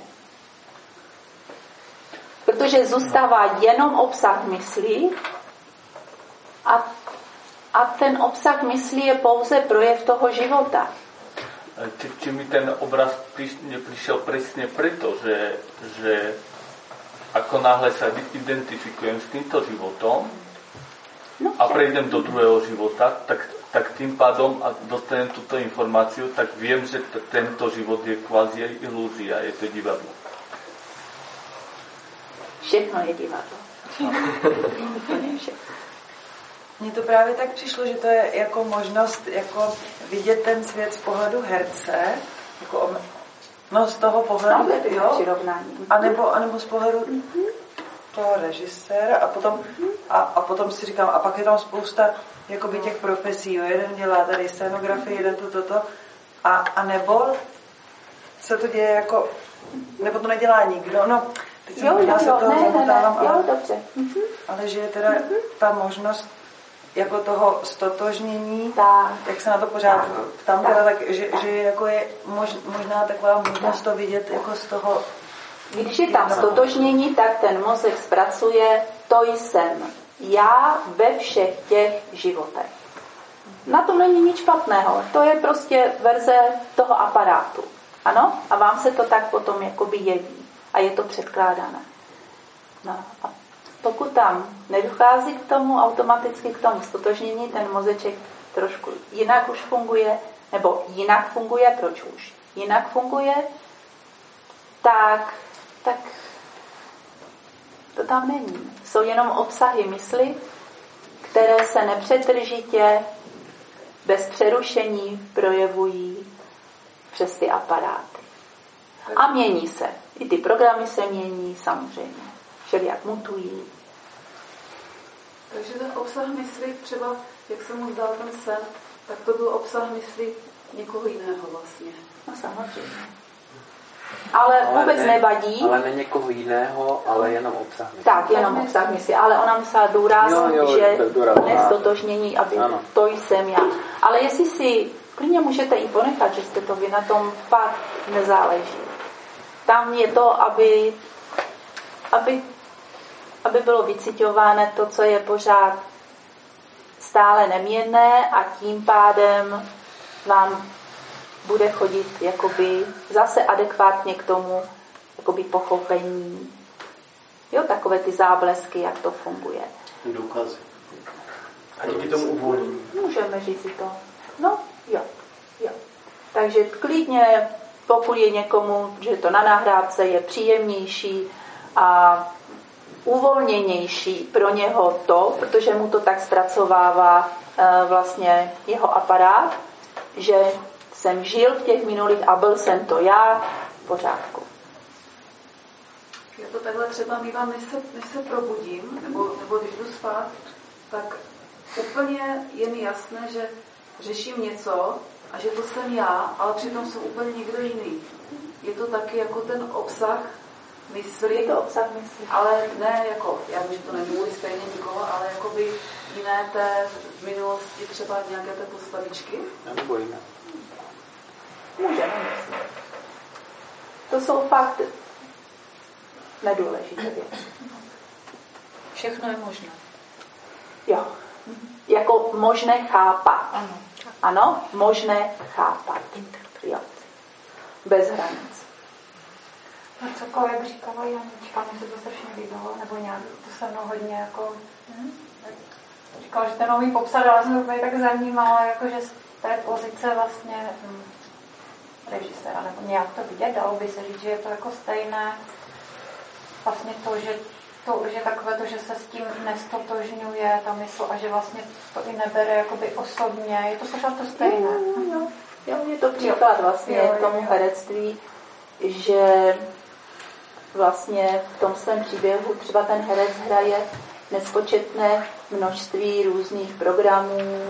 Protože zůstává jenom obsah myslí a, a ten obsah myslí je pouze projev toho života. Či, či mi ten obraz nepřišel přesně proto, že, že ako náhle sa identifikujem s týmto životom no, a prejdem do druhého života, tak, tak tým pádom a dostanem túto informáciu, tak viem, že t- tento život je kvázi ilúzia, je to divadlo. Všechno je divadlo. Mně to právě tak přišlo, že to je jako možnost jako vidět ten svět z pohledu herce, jako no z toho pohledu, jo, a nebo, a nebo z pohledu mm-hmm. toho režiséra a potom, mm-hmm. a, a potom si říkám, a pak je tam spousta jakoby těch profesí, jo, jeden dělá tady scenografii, jeden tu toto, a, a nebo se to děje jako, nebo to nedělá nikdo, no, teď jo, jo, se toho ne, ne, ne, ale, jo, dobře. Mm-hmm. Ale že je teda mm-hmm. ta možnost jako toho stotožnění, tak. Jak se na to pořád ptám, tak. Teda, tak, že, že jako je mož, možná taková možnost to vidět jako z toho. Když je tam stotožnění, tak ten mozek zpracuje to jsem já ve všech těch životech. Na tom není nic špatného, to je prostě verze toho aparátu. Ano? A vám se to tak potom jakoby jeví a je to předkládané. No a pokud tam nedochází k tomu, automaticky k tomu stotožnění, ten mozeček trošku jinak už funguje, nebo jinak funguje, proč už jinak funguje, tak, tak to tam není. Jsou jenom obsahy mysli, které se nepřetržitě, bez přerušení projevují přes ty aparáty. A mění se. I ty programy se mění samozřejmě. Všelijak mutují. Takže ten obsah mysli, třeba jak se mu zdal ten sen, tak to byl obsah mysli někoho jiného vlastně. No samozřejmě. Ale, ale vůbec ne, nevadí. Ale ne někoho jiného, ale jenom obsah mysli. Tak, jenom obsah mysli. Ale ona musela důraznit, že nestotožnění, aby ano. To jsem já. Ale jestli si klidně můžete i ponechat, že jste to vy, na tom fakt nezáleží. Tam je to, aby aby aby bylo vyciťováno to, co je pořád stále neměnné a tím pádem vám bude chodit jakoby zase adekvátně k tomu jakoby pochopení. Jo, takové ty záblesky, jak to funguje. Důkazy. A díky tomu uvolnění. Můžeme říct si to. No, jo, jo. Takže klidně, pokud je někomu, že to na nahrávce je příjemnější a uvolněnější pro něho to, protože mu to tak zpracovává e, vlastně jeho aparát, že jsem žil v těch minulých a byl jsem to já v pořádku. Já to takhle třeba mývám, než se, než se probudím, nebo, nebo když jdu spát, tak úplně je mi jasné, že řeším něco a že to jsem já, ale přitom jsem úplně někdo jiný. je to taky jako ten obsah mysli. Je to obsah mysli. Ale ne jako, já vím, že to nemůže stejně nikoho, ale jakoby jiné té v minulosti, třeba nějaké té postavičky. Nebo jiné. Můžeme myslet. To jsou fakt nedůležité věci. Všechno je možné. Jo. Jako možné chápat. Ano. Ano, možné chápat. Jo. Bez hranic. No cokoliv, jak říkala Janička, mi se to strašně líbilo, nebo nějak to se mnou hodně jako... Hm? Říkala, že ten nový popsat, ale jsem úplně tak zajímala, jakože z té pozice vlastně hm, režiséra, nebo nějak to vidět, dalo by se říct, že je to jako stejné. Vlastně to, že to, že takové to, že se s tím nestotožňuje ta mysl a že vlastně to i nebere jakoby osobně, je to pořád to stejné. Jo, jo. Jo, je to příklad vlastně jo, tomu jo. herectví, že vlastně v tom svém příběhu třeba ten herec hraje nespočetné množství různých programů,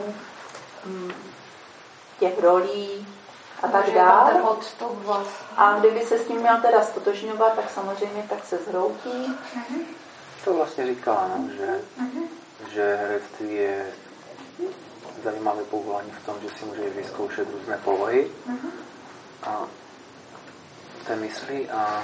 těch rolí a tak dále. A kdyby se s tím měl teda stotožňovat, tak samozřejmě tak se zhroutí. Mm-hmm. To vlastně říká, no, že, mm-hmm. že herectví je zajímavé povolání v tom, že si může vyzkoušet různé polohy mm-hmm. a té mysli a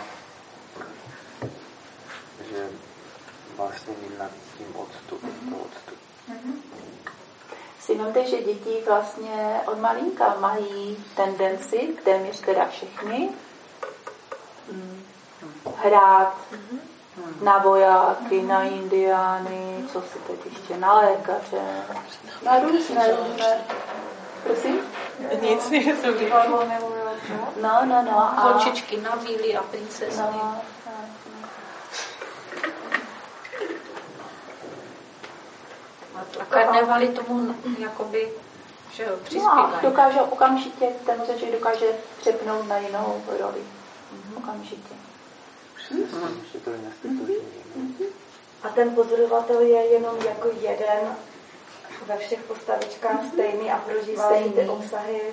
že vlastně mít nad tím odstup, mm-hmm. to odstup. Mm-hmm. Si vemte, že děti vlastně od malinka mají tendenci, téměř teda všechny, hrát mm-hmm. na vojáky, na indiány, co si teď ještě, na lékaře, na různé, různé. Prosím? Nic, nic, to divadlo nebo no, no, no. A... holčičky na víly a princezny. No, no. A karnevaly tomu jakoby, že jo, přispívají. No, dokáže okamžitě, ten mozeček dokáže přepnout na jinou roli. Mm-hmm. Okamžitě. Mm-hmm. A ten pozorovatel je jenom jako jeden ve všech postavičkách stejný a prožívá si ty obsahy.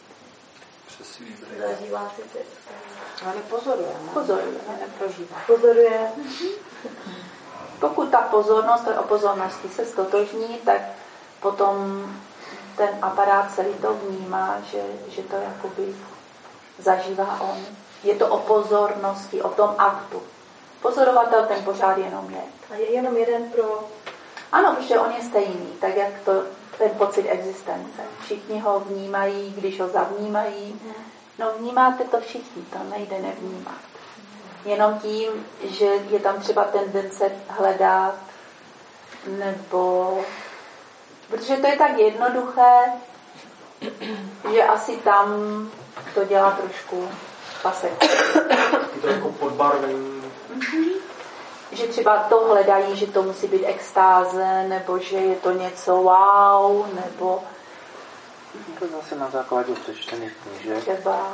Zažívá si ty obsahy. Ale pozoruje, ne? Pozoruje, neprožívá. Pozoruje. Pokud ta pozornost o pozornosti se stotožní, tak potom ten aparát celý to vnímá, že, že to jakoby zažívá on. Je to o pozornosti, o tom aktu. Pozorovatel ten pořád jenom je. A je jenom jeden pro... Ano, protože on je stejný, tak jak to, ten pocit existence. Všichni ho vnímají, když ho zavnímají. No vnímáte to všichni, to nejde nevnímat. Jenom tím, že je tam třeba tendence hledat, nebo... Protože to je tak jednoduché, že asi tam to dělá trošku pasek. To jako podbarvení. Že třeba to hledají, že to musí být extáze, nebo že je to něco wow, nebo... To zase na základě přečtených knížek. Třeba...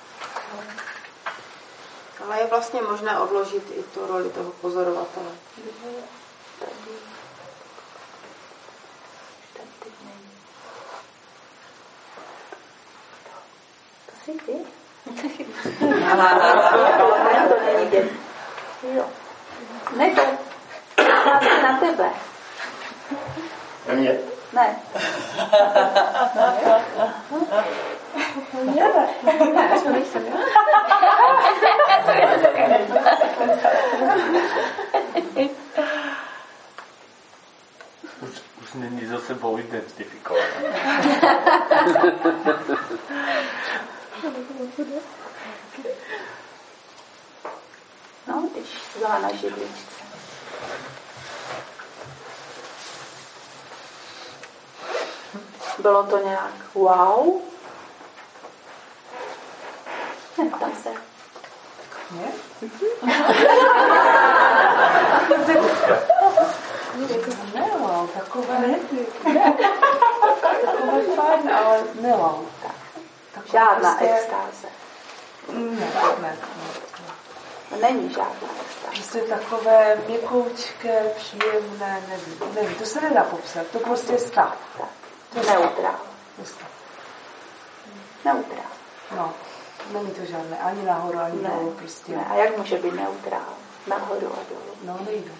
Ale je vlastně možné odložit i tu roli toho pozorovatele. Tady. To jsi ty? Ne, to není dět. Jo. Ne, to je na tebe. Na mě? Ne. Ne, ne, to nejsem. Už, už není za sebou identifikovat. No, když byla na židličce. Bylo to nějak wow? Neptám se. Ne? Ne, wow, takové ne. Takové fajn, ale ne wow. Žádná prostě... extáze. Ne, ne, ne. Není žádná extáze. Prostě takové měkoučké, příjemné, nevím, nevím, to se nedá popsat, to prostě je stav. Neutrál. Neutrál. No. Není to žádné, ani nahoru, ani ne, dolů prostě. Ne. A jak může být neutrál? Nahoru a dolů. No nejde.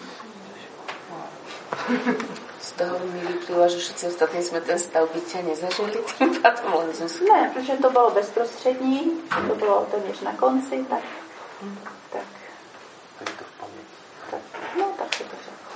Z toho mi vyplýva, že všetci ostatní jsme ten stav bytě nezažili, tím pádem len Zuzka. Ne, protože to bylo bezprostřední, to bylo téměř na konci, tak, hmm. tak, tak to v paměti. Tak, no, tak se to řeklo.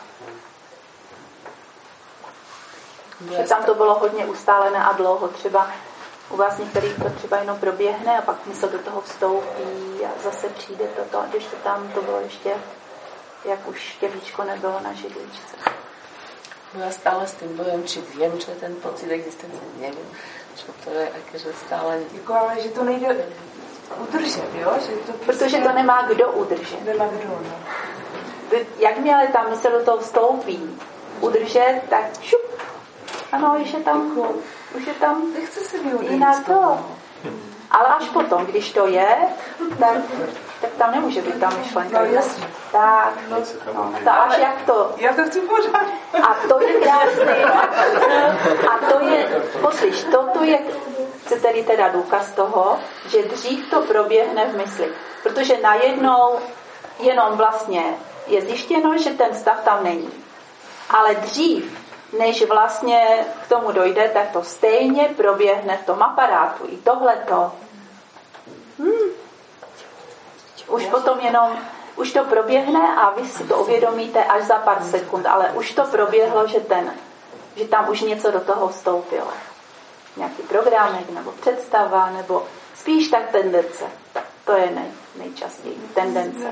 Že tam to bylo hodně ustálené a dlouho, třeba u vás některých to třeba jenom proběhne a pak mysl do toho vstoupí a zase přijde toto, a když to tam to bylo ještě, jak už těvíčko nebylo na židličce. Ja stále s tým bojem, či viem, čo je ten pocit existence, neviem, čo to je, akéže stále... Jako, ale že to nejde udržet, jo? Že to prostě... Protože to nemá kdo udržet. Nemá kdo, no. Jakmile ta mysl do toho vstoupí, udržet, tak šup. Ano, už je tam, jako, už je tam nechce se mi jinak to. Ale až potom, když to je, tak, tak tam nemůže být ta myšlenka. No jasně. Tak, no, to až jak to. Já to chci pořád. A to je krásný. A to je, poslyš, toto je, chcete-li teda důkaz toho, že dřív to proběhne v mysli. Protože najednou jenom vlastně je zjištěno, že ten stav tam není. Ale dřív, než vlastně k tomu dojde, tak to stejně proběhne v tom aparátu. I tohleto. Hmm. Už potom jenom, už to proběhne a vy si to uvědomíte až za pár sekund, ale už to proběhlo, že, ten, že tam už něco do toho vstoupilo. Nějaký programek, nebo představa, nebo spíš tak tendence. To je nej, nejčastěji. Tendence.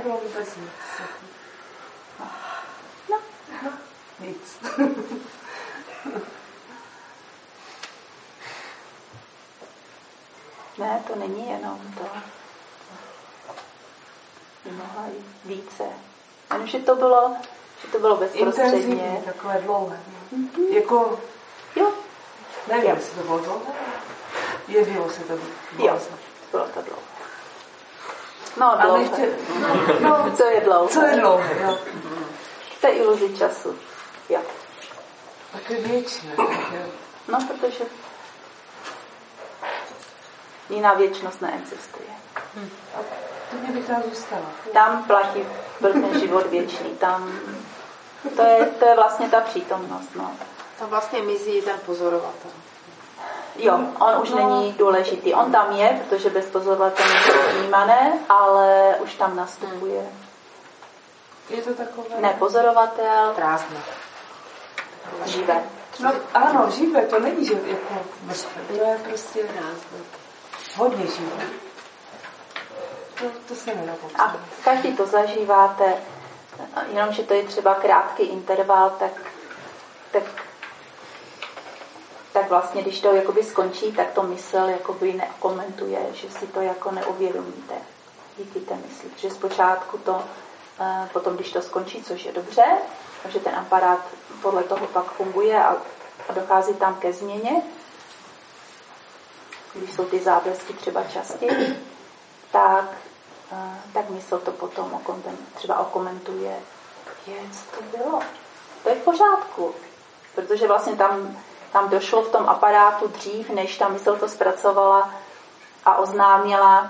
No. No. Nic. Ne, to není jenom to. Mohla jít více. Jenomže to bylo, že to bylo bezprostředně. Intenzivní, takové dlouhé. Mm-hmm. Jako, jo. Nevím, jo. jestli to bylo dlouhé. Jevilo se to dlouhé. Jo, bylo to dlouhé. No, dlouhé. Ještě, no, co je dlouhé? Co je dlouhé, jo. To je iluzi času. Jo. A to je věčné. No, protože jiná věčnost neexistuje. Hm. A to mě by tam zůstala. Tam platí ten život věčný. Tam to je, to je vlastně ta přítomnost. No. Tam vlastně mizí ten pozorovatel. Jo, on už no. není důležitý. On tam je, protože bez pozorovatele je vnímané, ale už tam nastupuje. Je to takové... Ne, pozorovatel. Prázdné. Živé. No ano, živé, to není, že jako to je prostě prázdné. Hodně živé. To, to se nenapopřed. A každý to zažíváte, jenomže to je třeba krátký interval, tak, tak, tak vlastně, když to jakoby skončí, tak to mysl jakoby nekomentuje, že si to jako neuvědomíte díky té mysli. Že zpočátku to, potom když to skončí, což je dobře, takže ten aparát podle toho pak funguje a, a dochází tam ke změně, když jsou ty záblesky třeba častěji, tak, tak mysl to potom třeba okomentuje, je, co to bylo? To je v pořádku, protože vlastně tam, tam došlo v tom aparátu dřív, než ta mysl to zpracovala a oznámila,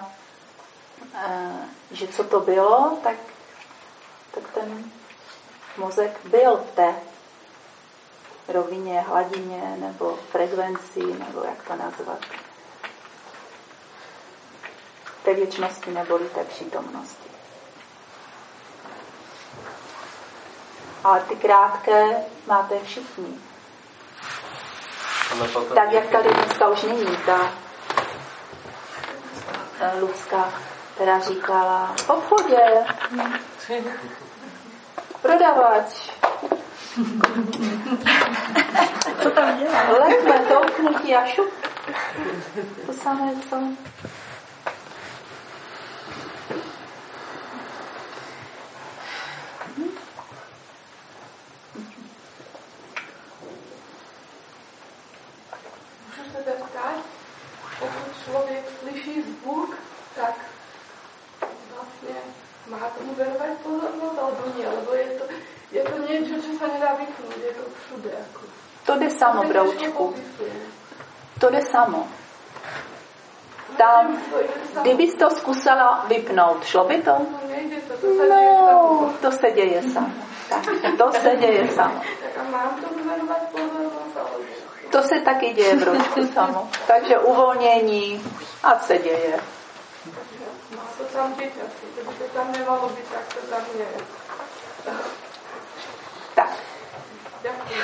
že co to bylo, tak, tak ten mozek byl v té rovině, hladině nebo frekvenci, nebo jak to nazvat. Té věčnosti neboli té přítomnosti. Ale ty krátké máte všichni. Tak jak tady dneska už není ta Lucka, která říkala v obchodě prodavač. Co tam dělá? Lekme, touknutí a šup. To samé, co... Pokud člověk slyší zvuk, tak vlastně má tomu věnovat pozornost, alebo nie, lebo je to, je to něco, co se nedá vypnout, je to všude. Jako. To jde samo, broučku. To jde samo. tam, kdybys to zkusila vypnout, šlo by to? No, to se děje samo. Tak, to se děje samo. To se taky děje v ročku samo. Takže uvolnění, a se děje. Má to tam být asi. Kdyby to tam nemalo být, tak to tam je. Tak. Děkuji.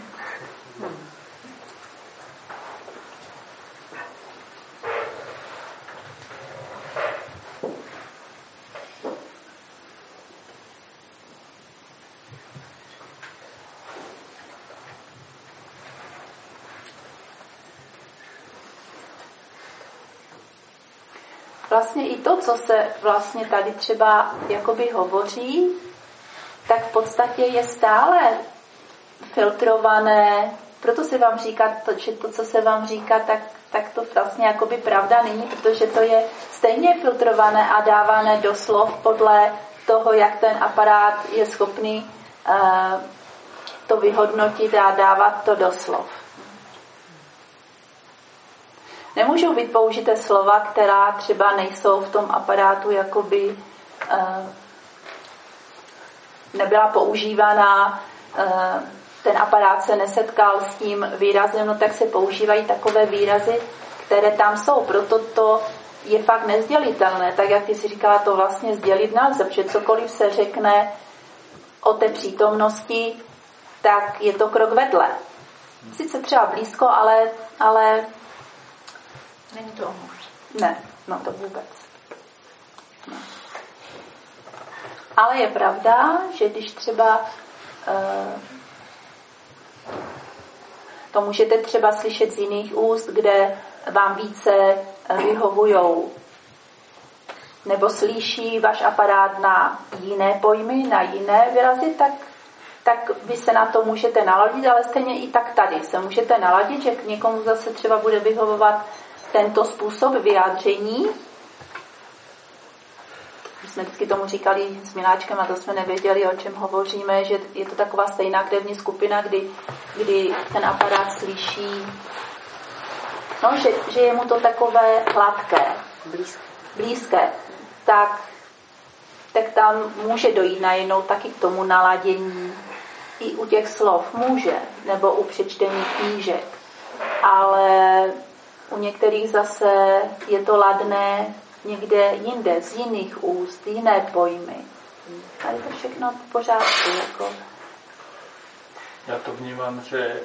Vlastně i to, co se vlastně tady třeba jakoby hovoří, tak v podstatě je stále filtrované. Proto se vám říká, to, že to, co se vám říká, tak, tak to vlastně jakoby pravda není, protože to je stejně filtrované a dávané do slov podle toho, jak ten aparát je schopný uh, to vyhodnotit a dávat to do slov. Nemůžou být použité slova, která třeba nejsou v tom aparátu, jakoby uh, nebyla používaná, uh, ten aparát se nesetkal s tím výrazem, no tak se používají takové výrazy, které tam jsou. Proto to je fakt nezdělitelné. Tak jak ty si říkala, to vlastně sdělit nelze, protože cokoliv se řekne o té přítomnosti, tak je to krok vedle. Sice třeba blízko, ale, ale není to omluv. Ne, no to vůbec. No. Ale je pravda, že když třeba uh, to můžete třeba slyšet z jiných úst, kde vám více vyhovujou nebo slyší váš aparát na jiné pojmy, na jiné výrazy, tak, tak vy se na to můžete naladit, ale stejně i tak tady se můžete naladit, že k někomu zase třeba bude vyhovovat tento způsob vyjádření. My jsme vždycky tomu říkali s Miláčkem, a to jsme nevěděli, o čem hovoříme, že je to taková stejná krevní skupina, kdy, kdy ten aparát slyší, no, že, že je mu to takové hladké, blízké, blízké tak, tak tam může dojít najednou taky k tomu naladění. I u těch slov může, nebo u přečtení knížek. Ale u některých zase je to ladné někde jinde, z jiných úst, jiné pojmy. A je to všechno v pořádku. Jako. Já to vnímám, že,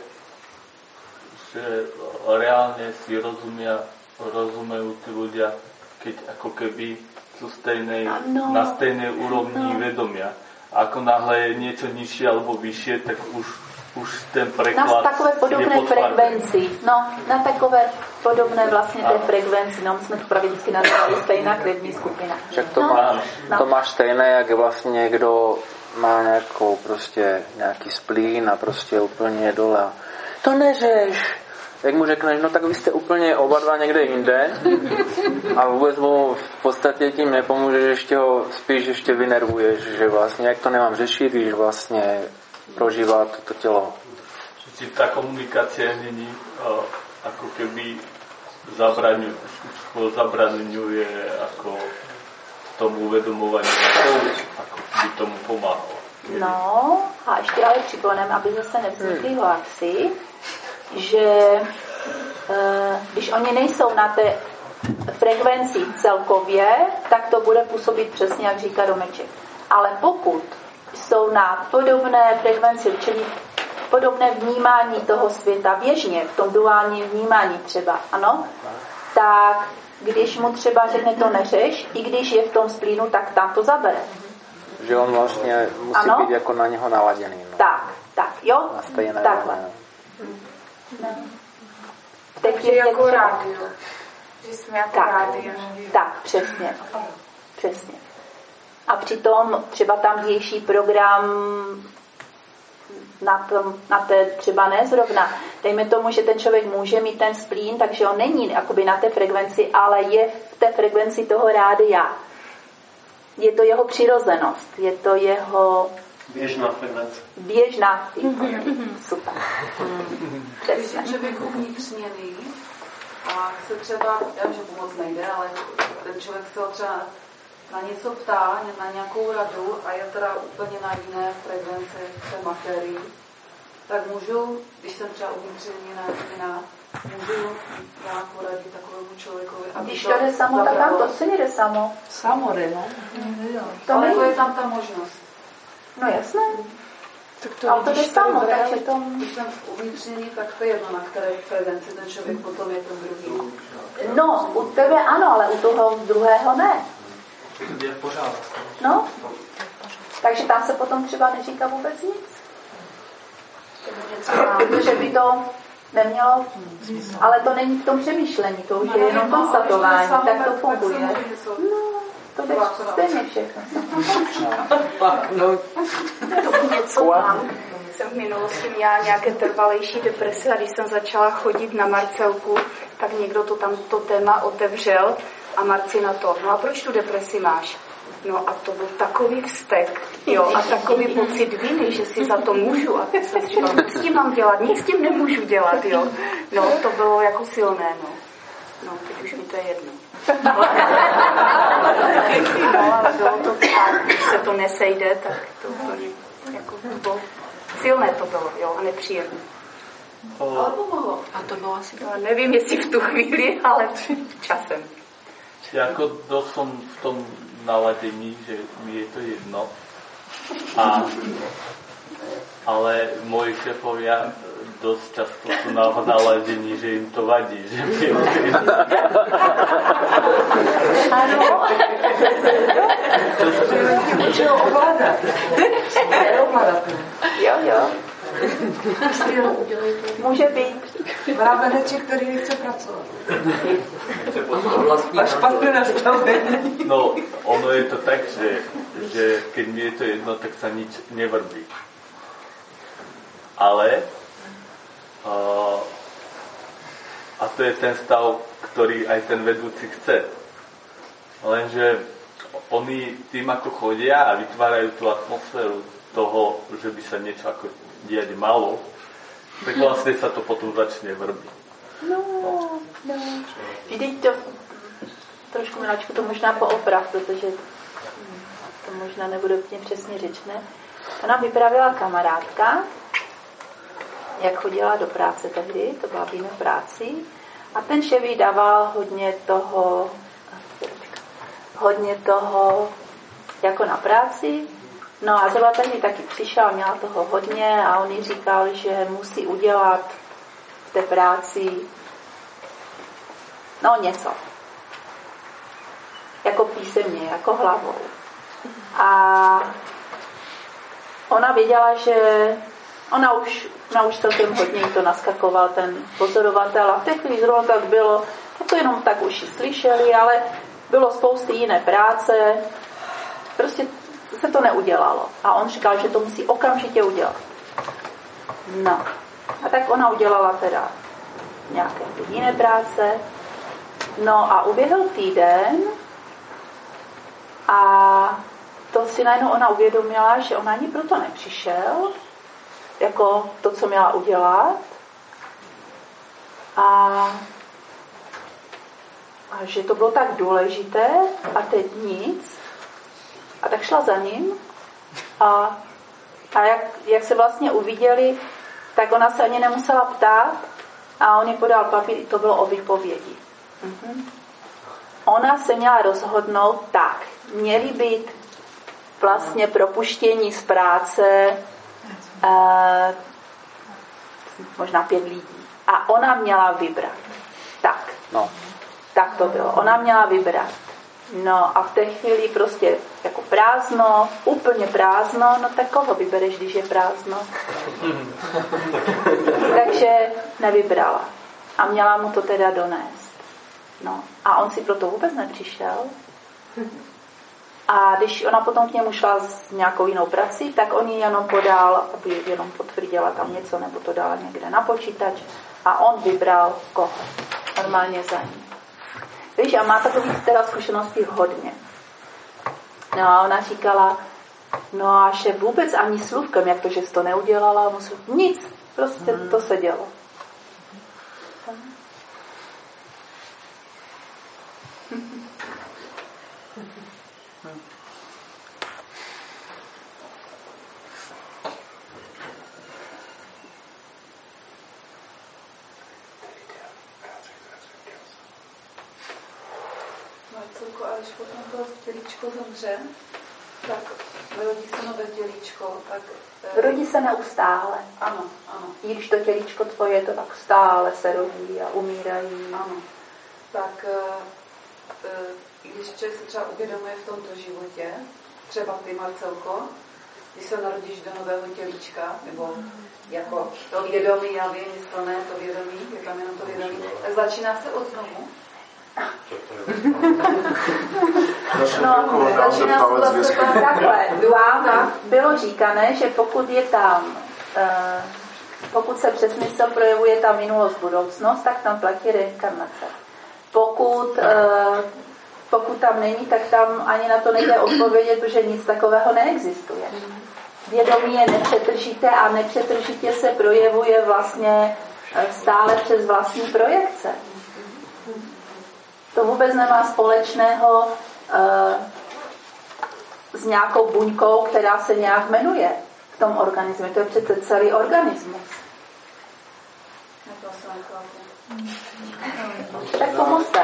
že reálně si rozumí, rozumejí ty ľudia, keď ako keby sú stejnej, na stejnej úrovni no. vedomia. A ako náhle je niečo nižšie alebo vyššie, tak už, už ten preklad na takové podobné frekvenci. No, na takové podobné vlastně té frekvenci. No, my jsme to právě vždycky nazvali stejná krevní skupina. Však to, no, máš, no. to máš stejné, jak vlastně někdo má nějakou prostě nějaký splín a prostě úplně dole. To neřeš. Jak mu řekneš, no tak vy jste úplně oba dva někde jinde a vůbec mu v podstatě tím nepomůžeš, ještě ho spíš ještě vynervuješ, že vlastně jak to nemám řešit, když vlastně prožívá toto tělo. Čiže ta komunikace není uh, jako keby zabraňuje, zabraňuje jako tomu uvědomování, jako by tomu pomáhalo. No a ještě ale připomenem, aby zase nevznikly hlasy, že e, když oni nejsou na té frekvenci celkově, tak to bude působit přesně, jak říká Domeček. Ale pokud jsou na podobné frekvenci, čili podobné vnímání toho světa běžně, v tom duálním vnímání třeba, ano, tak když mu třeba řekne to neřeš, i když je v tom splínu, tak tam to zabere. Že on vlastně musí ano? být jako na něho naladěný. No. Tak, tak, jo, takhle. No. Takže jako rádio. Že jsme jako tak, rádio. Tak, přesně. Přesně. A přitom třeba tam dější program na, tom, na té třeba ne zrovna. Dejme tomu, že ten člověk může mít ten splín, takže on není jakoby na té frekvenci, ale je v té frekvenci toho rádia. Je to jeho přirozenost. Je to jeho běžná frekvence. Běžná. Mm-hmm. Super. Mm. Když je člověk uvnitřněný, a chce třeba, já vím, že pomoc nejde, ale ten člověk se ho třeba na něco ptá, na nějakou radu a je teda úplně na jiné frekvenci té materii, tak můžu, když jsem třeba uvnitř jiná, můžu já poradit takovému člověkovi, aby když to jde samo, tak tam to si nejde samo. Samo jde, no. Ale je tam ta možnost. No jasné. Tak to, ale to jde samo, takže to... Když jsem uvnitřnění, tak to je jedno, na které frekvenci ten člověk potom je ten druhý. No, u tebe ano, ale u toho druhého ne. Je v pořádku. No, takže tam se potom třeba neříká vůbec nic. Protože by to nemělo, ale to není v tom přemýšlení, to už je jenom konstatování, tak to funguje. No, to jde stejně všechno. No, něco mám. Jsem v minulosti měla nějaké trvalejší deprese a když jsem začala chodit na Marcelku, tak někdo to tam to téma otevřel a Marci na to, no a proč tu depresi máš? No a to byl takový vztek, jo, a takový pocit viny, že si za to můžu a teď jsem říkala, co s tím mám dělat, nic s tím nemůžu dělat, jo. No, to bylo jako silné, no. No, teď už mi to je jedno. No, ale bylo to tak, když se to nesejde, tak to úplně, jako to bylo, silné to bylo, jo, a nepříjemné. Ale pomohlo. A to bylo asi, no, nevím, jestli v tu chvíli, ale časem. Jako dost som v tom naladení, že mi je to jedno. A, ale moji šéfovia dosť často sú na naladení, že im to vadí, že mi je to jedno. Ano. Může ho ovládat. Jo, jo. Může být. Vrabeneče, který nechce pracovat. A špatné nastavení. No, ono je to tak, že, že keď mi je to jedno, tak sa nič nevrbí. Ale uh, a to je ten stav, ktorý aj ten vedúci chce. Lenže oni tým, ako chodia a vytvárajú tú atmosféru toho, že by sa niečo ako diať malo, tak vlastne sa to potom začne vrbiť. No, no. Vždyť to, trošku Miláčku to možná pooprav, protože to možná nebude úplně přesně řečné. To nám vypravila kamarádka, jak chodila do práce tehdy, to byla v jiné práci, a ten šéf jí dával hodně toho, hodně toho jako na práci. No a zrovna tehdy taky přišel, měla toho hodně a on jí říkal, že musí udělat v té práci no něco. Jako písemně, jako hlavou. A ona věděla, že ona už, ona už celkem hodně jí to naskakoval ten pozorovatel a v té chvíli zrovna tak bylo, tak to jenom tak už slyšeli, ale bylo spousty jiné práce, prostě se to neudělalo. A on říkal, že to musí okamžitě udělat. No. A tak ona udělala teda nějaké jiné práce. No a uběhl týden a to si najednou ona uvědomila, že ona ani proto nepřišel, jako to, co měla udělat. A, a že to bylo tak důležité a teď nic. A tak šla za ním a, a jak, jak se vlastně uviděli, tak ona se ani nemusela ptát a on jí podal papír, to bylo o výpovědi. Mhm. Ona se měla rozhodnout tak, měly být vlastně propuštění z práce eh, možná pět lidí a ona měla vybrat. Tak, no. tak to bylo. Ona měla vybrat. No a v té chvíli prostě jako prázdno, úplně prázdno, no tak koho vybereš, když je prázdno? Takže nevybrala. A měla mu to teda donést. No a on si proto vůbec nepřišel. A když ona potom k němu šla s nějakou jinou prací, tak on ji jenom podal, aby jenom potvrdila tam něco, nebo to dala někde na počítač. A on vybral koho. Normálně za ní. Víš, a má takových teda zkušeností hodně. No a ona říkala, no a že vůbec ani slůvkem, jak to, že jsi to neudělala, musel, nic, prostě to se dělo. Marcelko, a když potom to tělíčko zemře, tak vyrodí se nové tělíčko, tak... Rodí se neustále. Ano, ano. I když to tělíčko tvoje, to tak stále se rodí a umírají. Ano. Tak i když člověk se třeba uvědomuje v tomto životě, třeba ty, Marcelko, když se narodíš do nového tělíčka, nebo jako to vědomí, já vím, jestli ne, to vědomí, je tam jenom to vědomí, tak začíná se od znovu. No, začíná se zase takhle. Vám bylo říkané, že pokud je tam, uh, pokud se přes mysl projevuje ta minulost, budoucnost, tak tam platí reinkarnace. Pokud, uh, pokud tam není, tak tam ani na to nejde odpovědět, protože nic takového neexistuje. Vědomí je nepřetržité a nepřetržitě se projevuje vlastně stále přes vlastní projekce. To vůbec nemá společného uh, s nějakou buňkou, která se nějak jmenuje v tom organismu. To je přece celý organismus. Tak pomozte.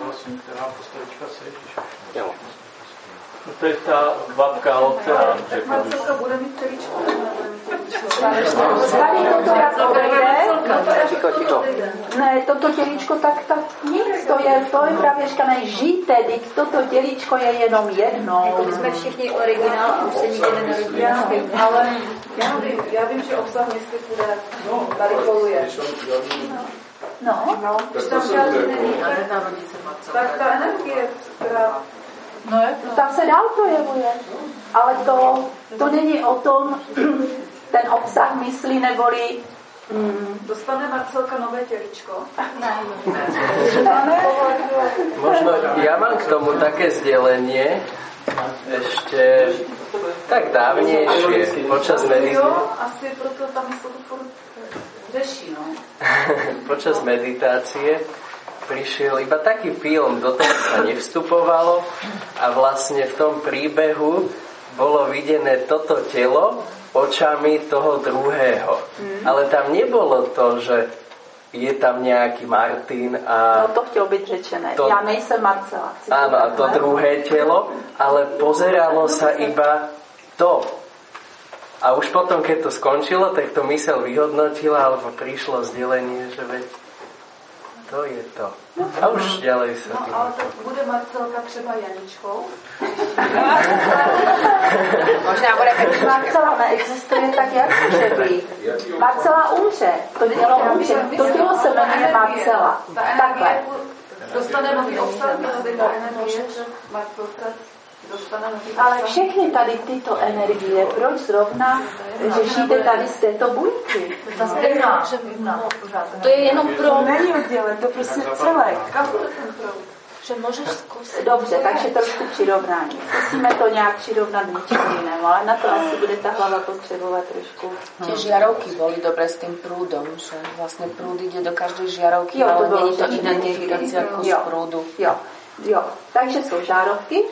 To je ta babka oceán. Tak Marcelka bude mít tělíčko, nebo nebude mít tělíčko? Tady toto jak odejde. Ne, toto tělíčko tak, tak nic, to je, to je právě říkané, žijte, teď toto tělíčko je jenom jednou. Jako my jsme všichni originál a už se nikdy nenarodí. Ale já vím, já vím, že obsah mysli půjde, tady koluje. No, no. Když tam žádný není, tak ta energie, která... No, ta se dál projevuje, ale to, to není o tom, ten obsah myslí, neboli... Mm. Dostane Marcelka nové tělíčko? Ne. ne. Možno ja mám k tomu také sdelenie, ešte tak dávnejšie, počas meditácie. Asi proto tam mysl to furt řeší, no. Počas meditácie prišiel iba taký film, do toho sa nevstupovalo a vlastne v tom príbehu bolo videné toto telo očami toho druhého. Mm. Ale tam nebolo to, že je tam nejaký Martin a... No to chtělo byť řečené. To... Ja nejsem Marcela. Áno, a to druhé telo, ale pozeralo sa iba to. A už potom, keď to skončilo, tak to myseľ vyhodnotila, alebo prišlo sdelenie, že veď to je to. A už ďalej sa... No, ale to bude Marcelka třeba Janičkou? Možná bude tak. Marcela neexistuje tak, jak může být. Marcela umře. To tělo umře. To tělo se jmenuje Marcela. Takhle. Dostane nový obsah, dostane energie, že Marcelka dostane nový obsah. Ale všechny tady tyto energie, proč zrovna řešíte tady z této buňky? To je jenom pro... Není oddělen, to prostě celé. Že můžeš zkusit. Dobře, takže trošku přirovnání. Zkusíme to nějak přirovnat něčemu jinému, ale na to asi bude ta hlava potřebovat trošku. Tie žiarovky boli dobré s tým prúdom, že vlastne prúd ide do každej žiarovky, jo, ale není to identifikácia jako z prúdu. Jo, jo, takže jsou žárovky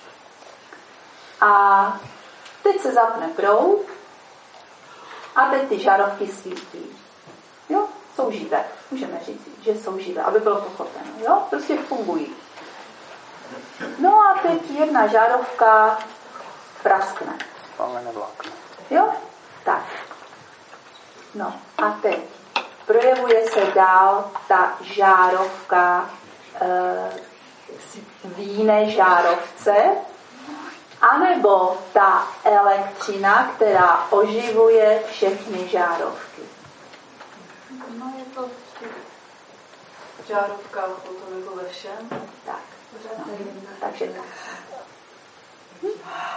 a teď se zapne proud a teď ty žárovky svítí. Jo, jsou živé. Můžeme říct, že jsou živé, aby bylo pochopeno. Jo, prostě fungují. No a teď jedna žárovka praskne. Spálené vlákno. Jo, tak. No a teď projevuje se dál ta žárovka e, v jiné žárovce, anebo ta elektřina, která oživuje všechny žárovky. No je to žárovka potom jako ve všem. Tak. No. Takže tak. Hm?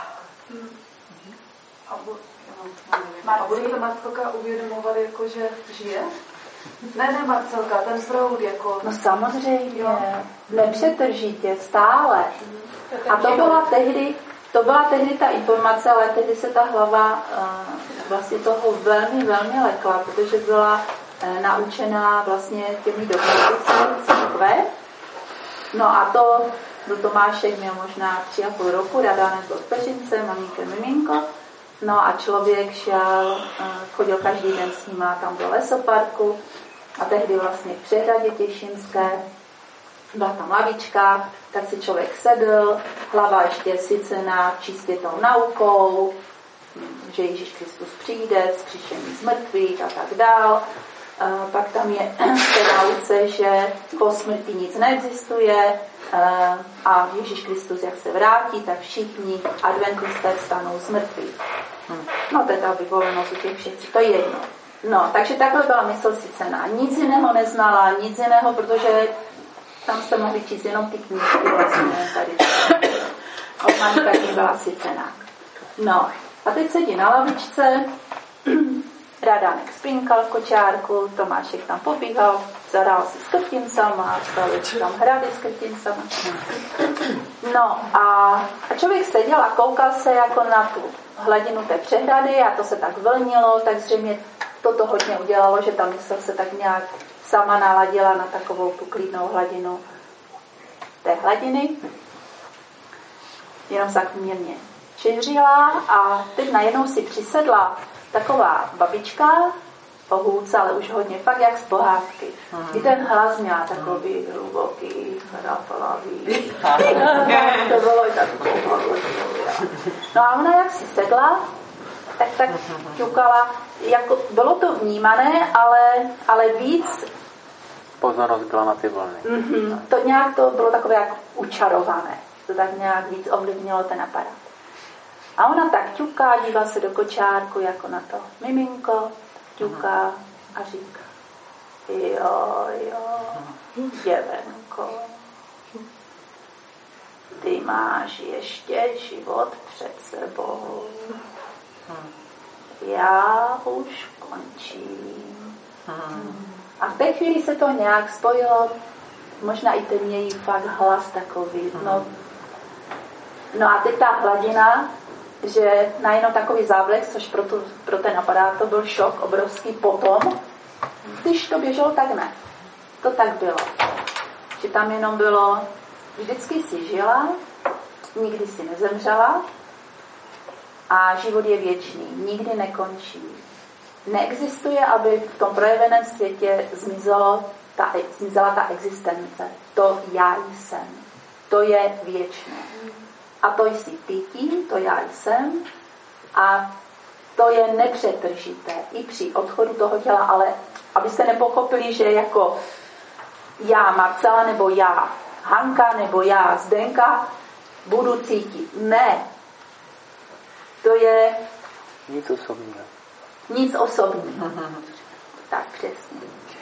A, bu, no, a bude se Marcelka uvědomovat, jako, že žije? Ne, ne, Marcelka, ten proud jako... No samozřejmě, nepřetržitě, stále. A to byla tehdy, to byla tehdy ta informace, ale tehdy se ta hlava uh, vlastně toho velmi, velmi lekla, protože byla uh, naučená vlastně těmi dogmaty církve. No a to do Tomášek měl možná tři a půl roku, Radánek byl v peřince, maminka miminko. No a člověk šel, chodil každý den s nima tam do lesoparku a tehdy vlastně v přehradě Těšínské byla tam lavička, tak si člověk sedl, hlava ještě sycená čistě tou naukou, že Ježíš Kristus přijde, vzkříšení z mrtvých a tak dál. Pak tam je v té nauce, že po smrti nic neexistuje a Ježíš Kristus, jak se vrátí, tak všichni adventisté stanou z mrtvých. No to je ta vyvolenost u těch všech, to je jedno. No, takže takhle byla mysl sycená. Nic jiného neznala, nic jiného, protože tam jste mohli číst jenom ty knížky vlastně tady. Od maminka byla sycená. No, a teď sedí na lavičce, Radánek spinkal v kočárku, Tomášek tam pobíhal, zadal si s krtincama, stavil tam hrady s krtincama. No a, a člověk seděl a koukal se jako na tu hladinu té přehrady a to se tak vlnilo, tak zřejmě toto hodně udělalo, že ta mysl se tak nějak sama naladila na takovou tu klidnou hladinu té hladiny. Jenom se tak mírně čeřila a teď najednou si přisedla taková babička, pohůdce, ale už hodně, fakt jak z pohádky. I ten hlas měla takový hluboký, hrapalavý. To bylo i tak pohodlný. No a ona jak si sedla, tak tak ťukala, jako, bylo to vnímané, ale, ale víc pozornost byla na ty vlny. Mm-hmm, to nějak to bylo takové jak učarované. To tak nějak víc ovlivnilo ten aparát. A ona tak ťuká, dívá se do kočárku jako na to miminko, ťuká a říká: jo, jo, děvenko, ty máš ještě život před sebou. Já už končím. A v té chvíli se to nějak spojilo, možná i ten její fakt hlas takový. No, no a teď ta hladina, že najednou takový závlek, což pro, tu, pro ten aparát to byl šok obrovský potom. Když to běželo, tak ne. To tak bylo. Že tam jenom bylo, vždycky si žila, nikdy si nezemřela a život je věčný, nikdy nekončí. Neexistuje, aby v tom projeveném světě zmizelo ta, zmizela ta existence. To já jsem. To je věčné. A to jsi ty tím, to já jsem. A to je nepřetržité. I při odchodu toho těla, ale abyste nepochopili, že jako já Marcela, nebo já Hanka, nebo já Zdenka budu cítit. Ne. To je nic osobního. Nic osobního. Tak přesně.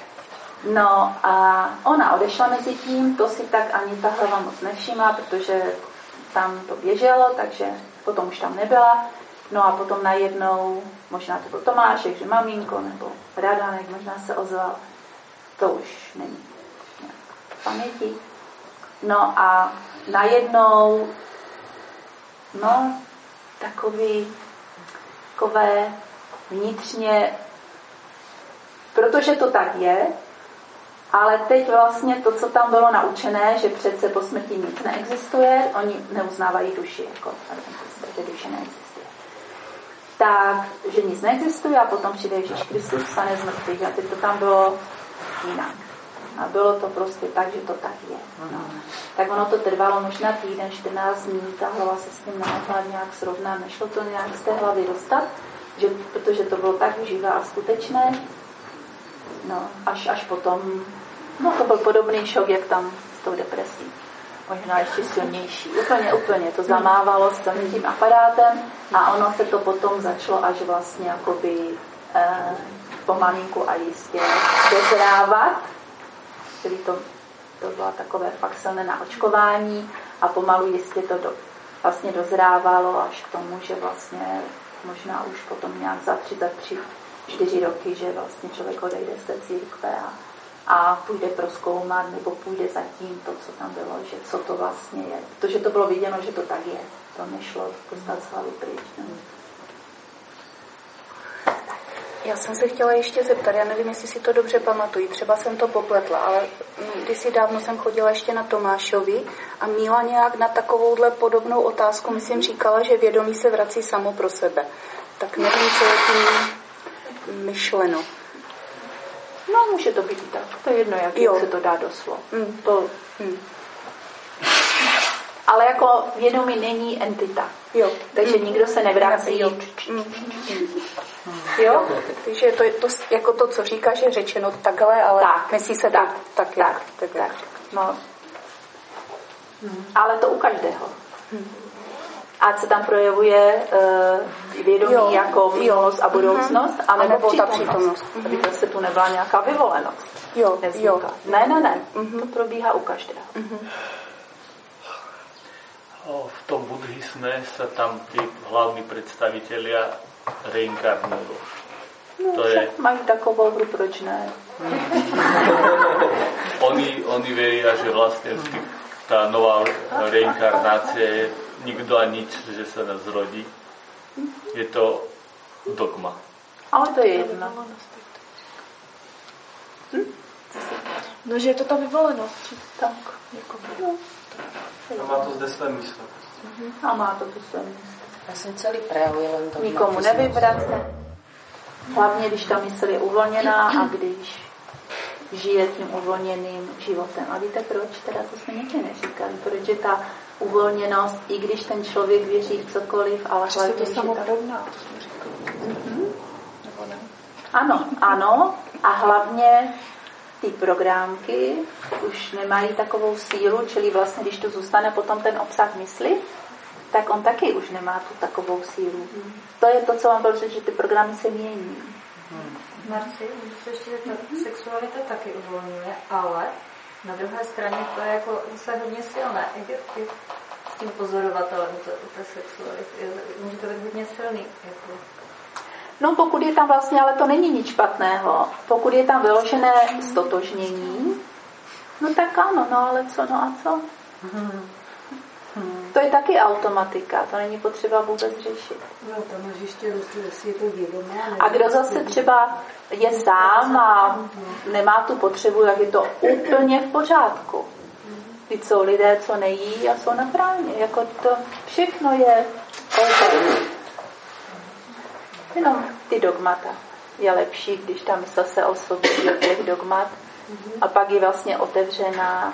No a ona odešla mezi tím, to si tak ani ta hlava moc nevšimla, protože tam to běželo, takže potom už tam nebyla. No a potom najednou, možná to byl Tomášek, že maminko, nebo Radánek možná se ozval. To už není v paměti. No a najednou, no, takový, takové vnitřně, protože to tak je, ale teď vlastně to, co tam bylo naučené, že přece po smrti nic neexistuje, oni neuznávají duši, jako že duše neexistuje. Tak, že nic neexistuje a potom přijde Ježíš Kristus, stane z mrtvých a teď to tam bylo jinak. A bylo to prostě tak, že to tak je. No. Tak ono to trvalo možná týden, čtrnáct dní, ta hlava se s tím nemohla nějak srovnat, nešlo to nějak z té hlavy dostat, že, protože to bylo tak živé a skutečné. No, až, až potom, no to byl podobný šok, jak tam s tou depresí. Možná ještě silnější. Úplně, úplně to zamávalo s celým tím aparátem a ono se to potom začalo až vlastně jakoby eh, pomalinku a jistě dozrávat. Čili to, to bylo takové fakt silné naočkování a pomalu jistě to do, vlastně dozrávalo až k tomu, že vlastně možná už potom nějak za tři, za tři, čtyři roky, že vlastně člověk odejde z té církve a, a půjde prozkoumat nebo půjde za tím to, co tam bylo, že co to vlastně je. Protože to bylo viděno, že to tak je. To nešlo dostat z hlavy pryč. Ne? Já jsem se chtěla ještě zeptat, já nevím, jestli si to dobře pamatuju, třeba jsem to popletla, ale kdysi dávno jsem chodila ještě na Tomášovi a Míla nějak na takovouhle podobnou otázku, myslím, říkala, že vědomí se vrací samo pro sebe. Tak nevím, co je tím myšleno. No, může to být tak. To je jedno, jak jo. se to dá do slov. Mm. To, mm. Ale jako vědomí není entita. Jo. Takže mm. nikdo se nevrací. Jo. Mm. Jo? Takže to je to, jako to, co říkáš, je řečeno takhle, ale tak. myslí se tak. Tak, tak, tak, tak, tak. No. Hmm. Ale to u každého. Hmm. Ať se tam projevuje uh, vědomí jo. jako minulost a budoucnost, hmm. anebo ta přítomnost. Hmm. Aby zase tu nebyla nějaká vyvolenost. Jo. Jo. Ne, ne, ne. Hmm. To probíhá u každého. Hmm. V tom buddhisme sa tam tí hlavní predstavitelia reinkarnujú. No, to je... mají takovou hru, proč ne? oni, oni veria, že vlastne tá nová reinkarnácia je nikto a nič, že sa nás rodí. Je to dogma. Ale to je jedno. Hm? No, že je to ta vyvolenost. Tak. Jako no. A má to zde své mysle. A má to tu své mysle. Já jsem celý prejavil jen to. Nikomu nevybrace. Hlavně, když ta mysl je uvolněná a když žije tím uvolněným životem. A víte proč? Teda to jsme nikdy neříkali. Proč je ta uvolněnost, i když ten člověk věří v cokoliv, ale hlavně, to samorovná, to jsme říkali. Mm-hmm. Nebo ne? Ano, ano. A hlavně ty programky už nemají takovou sílu, čili vlastně, když tu zůstane potom ten obsah mysli, tak on taky už nemá tu takovou sílu. Hmm. To je to, co vám bylo, že ty programy se mění. Hmm. Marci, můžu se ještě zeptat, sexualita taky uvolňuje, ale na druhé straně to je jako zase hodně silné. Jak je, jak s tím pozorovatelem to, té sexuality? Může to být hodně silný. Jako... No pokud je tam vlastně, ale to není nic špatného. Pokud je tam vyložené stotožnění, no tak ano, no ale co, no a co? Hmm. Hmm. To je taky automatika, to není potřeba vůbec řešit. No, tam máš ještě rozdíl, jestli je to vědomé. A kdo zase třeba je sám a nemá tu potřebu, jak je to úplně v pořádku. Ty jsou lidé, co nejí a jsou na práně. Jako to všechno je okay. Jenom ty dogmata. Je lepší, když ta mysl se osvobodí od těch dogmat a pak je vlastně otevřená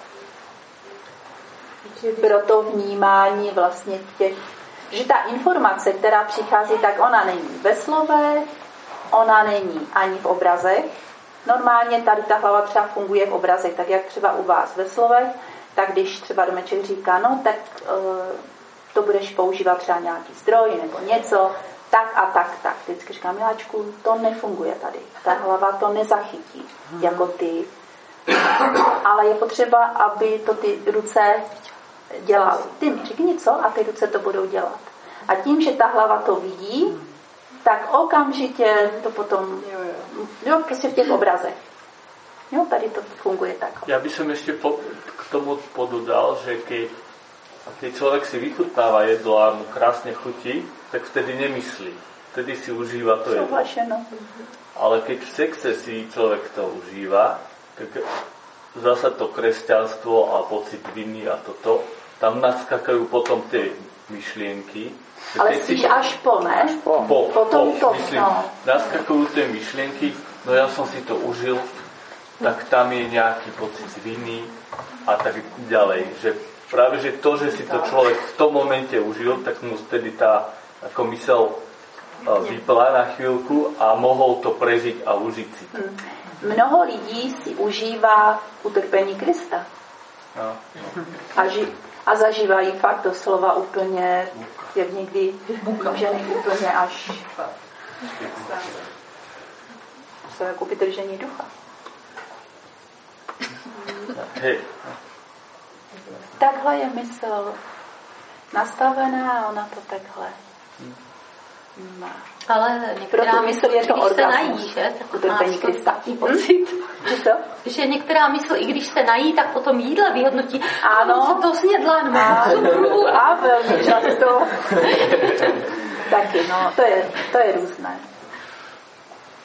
pro to vnímání vlastně těch, že ta informace, která přichází, tak ona není ve slovech, ona není ani v obrazech. Normálně tady ta hlava třeba funguje v obrazech, tak jak třeba u vás ve slovech, tak když třeba domeček říká, no tak uh, to budeš používat třeba nějaký zdroj nebo něco, tak a tak, tak. Vždycky říkám, miláčku, to nefunguje tady. Ta hlava to nezachytí, jako ty. Ale je potřeba, aby to ty ruce dělaly. Ty mi řekni co a ty ruce to budou dělat. A tím, že ta hlava to vidí, tak okamžitě to potom, jo, prostě v těch obrazech. Jo, tady to funguje tak. Já bych som ešte po, k tomu pododal, že keď, keď človek si vychutnáva jedlo a mu krásne chutí, tak vtedy nemyslí. Vtedy si užíva to jedlo. Ale keď v sexe si človek to užíva, tak zasa to kresťanstvo a pocit viny a toto, tam naskakajú potom tie myšlienky. Ale spíš to, až po, ne? Po, po, potom po to, myslím, no. Naskakujú tie myšlienky, no ja som si to užil, tak tam je nejaký pocit viny a tak ďalej. Že práve, že to, že si to človek v tom momente užil, tak mu vtedy tá ako mysel vypla na chvíľku a mohol to prežiť a užiť si to. Hmm. Mnoho lidí si užívá utrpení Krista. No. A, ži- a zažívají fakt doslova úplně, jak někdy ženy úplně až jsou jako vytržení ducha. Hej. Takhle je mysl nastavená a ona to takhle má. Ale některá mysl, je to když se nají, že? Utrpení Krista. Pocit. Co? Že některá mysl, i když se nají, tak potom jídle vyhodnotí. Ano. To snědla, nemá cukru. A velmi často. Taky, no, to je, to je různé.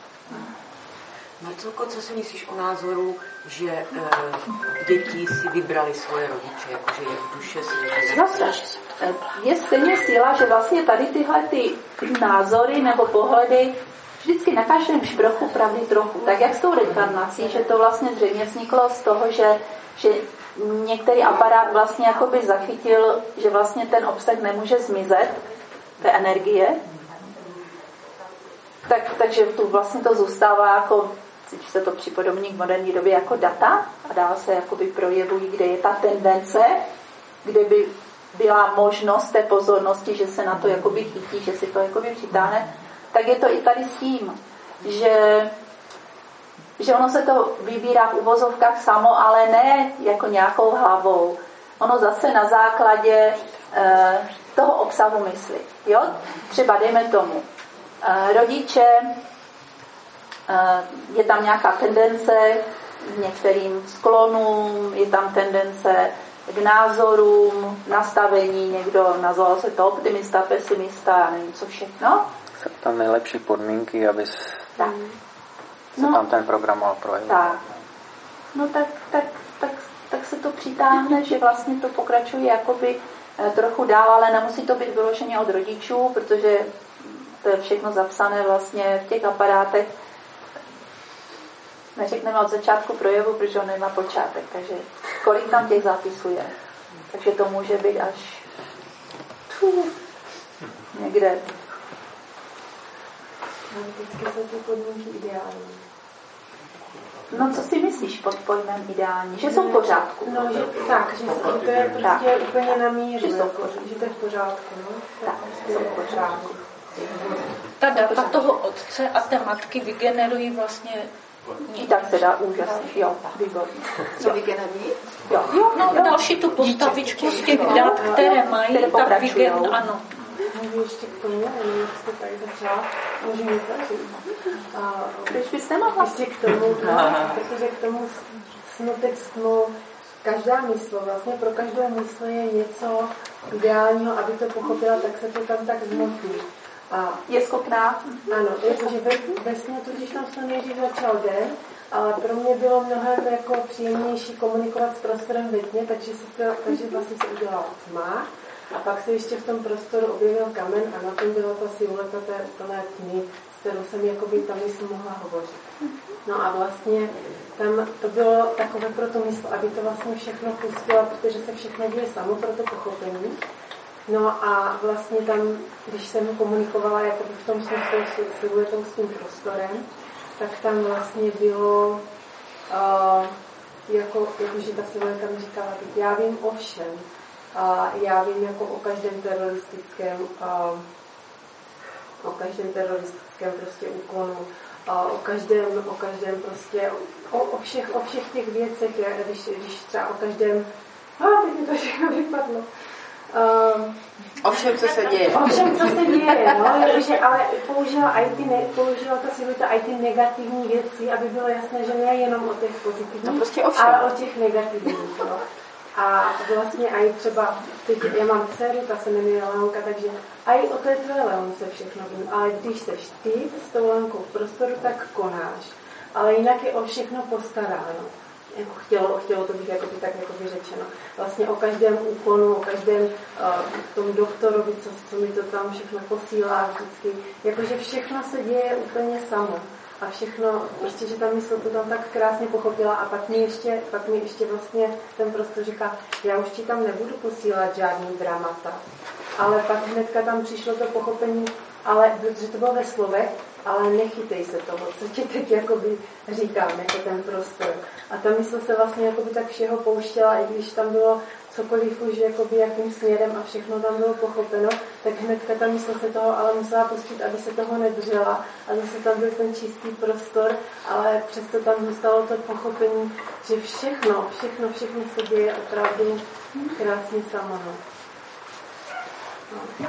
Marcelko, co si myslíš o názoru, že e, děti si vybrali svoje rodiče, jakože jejich duše si vybrali? Zase, je stejně síla, že vlastně tady tyhle ty názory nebo pohledy vždycky na každém šprochu pravdy trochu. Tak jak s tou reinkarnací, že to vlastně zřejmě vzniklo z toho, že, že některý aparát vlastně jakoby zachytil, že vlastně ten obsah nemůže zmizet, té energie, tak, takže tu vlastně to zůstává jako, když se to připodobní k moderní době, jako data a dál se jakoby projevují, kde je ta tendence, kde by byla možnost té pozornosti, že se na to jakoby chytí, že si to jakoby přitáhne, tak je to i tady s tím, že, že ono se to vybírá v uvozovkách samo, ale ne jako nějakou hlavou. Ono zase na základě eh, toho obsahu mysli. Jo? Třeba dejme tomu, eh, rodiče, eh, je tam nějaká tendence k některým sklonům, je tam tendence k názorům, nastavení, někdo nazval se to optimista, pesimista, já nevím co všechno. Jsou tam nejlepší podmínky, aby se no, tam ten program mohl projevit. Tak. No tak, tak, tak, tak se to přitáhne, že vlastně to pokračuje jakoby trochu dál, ale nemusí to být vyloženě od rodičů, protože to je všechno zapsané vlastně v těch aparátech. Neřekneme od začátku projevu, protože on nemá počátek, takže kolik tam těch zápisů je. Takže to může být až tfu, někde. Vždycky jsou ty podmínky ideální. No co si myslíš pod pojmem ideální? Že jsou v pořádku. No, že, tak, že, že to je prostě tak. Úplně na míru, že, jako, že to je v pořádku. No? Tak, jsou v pořádku. Ta data toho otce a té matky vygenerují vlastně... I tak se dá úžasně, jo, výborně. Co vygenerují? Jo. Jo, no, další tu postavičku z těch dat, které mají, které tak vygenerují, ano. Můžu ještě k tomu, nevím, jak jste tady začala, můžu něco říct. Když byste mohla? Ještě k tomu, no, protože k tomu snotextnu, každá mysl, vlastně pro každou mysl je něco ideálního, aby to pochopila, tak se to tam tak zmotí. A je schopná? Ano, jakože ve, ve sně totiž tam se nejdřív začal den, ale pro mě bylo mnohem jako příjemnější komunikovat s prostorem ve tmě, takže, se to, takže vlastně se udělala tma. A pak se ještě v tom prostoru objevil kamen a na tom byla ta silueta té úplné tmy, s kterou jsem jakoby tam mysl mohla hovořit. No a vlastně tam to bylo takové pro tu mysl, aby to vlastně všechno pustila, protože se všechno děje samo pro to pochopení. No a vlastně tam, když jsem komunikovala jakoby v tom smyslu s siluetou s tím prostorem, tak tam vlastně bylo uh, jako, jakože ta silueta mi říkala, já vím o všem. A já vím jako o každém teroristickém, a, o každém teroristickém prostě úkonu, a o každém, o každém prostě, o, o, všech, o všech těch věcech, když, když třeba o každém, a teď mi to všechno vypadlo. Um, o všem, co se děje. O všem, co se děje, no, jakože, ale použila, aj ty ne, použila ta silueta i ty negativní věci, aby bylo jasné, že ne jenom o těch pozitivních, no, prostě o všem. Ale o těch negativních, no. A vlastně aj třeba, teď já mám dceru, ta se jmenuje Leonka, takže aj o té tvé Leonce všechno vím, ale když seš ty s tou Leonkou v prostoru, tak konáš. Ale jinak je o všechno postaráno. Jako chtělo, chtělo to být jako by, tak jako by řečeno. Vlastně o každém úkonu, o každém uh, tom doktorovi, co, co mi to tam všechno posílá vždycky. Jakože všechno se děje úplně samo. A všechno, prostě, že ta mysl to tam tak krásně pochopila a pak mi ještě, pak mi ještě vlastně ten prostor říká, já už ti tam nebudu posílat žádný dramata. Ale pak hnedka tam přišlo to pochopení, ale protože to bylo ve slovech, ale nechytej se toho, co ti teď jakoby říkám, jako ten prostor. A ta mysl se vlastně jakoby tak všeho pouštěla, i když tam bylo cokoliv už jakoby jakým směrem a všechno tam bylo pochopeno, tak hnedka ta mysl se toho ale musela pustit, aby se toho nedržela. A zase tam byl ten čistý prostor, ale přesto tam zůstalo to pochopení, že všechno, všechno, všechno se děje opravdu krásně samo. No.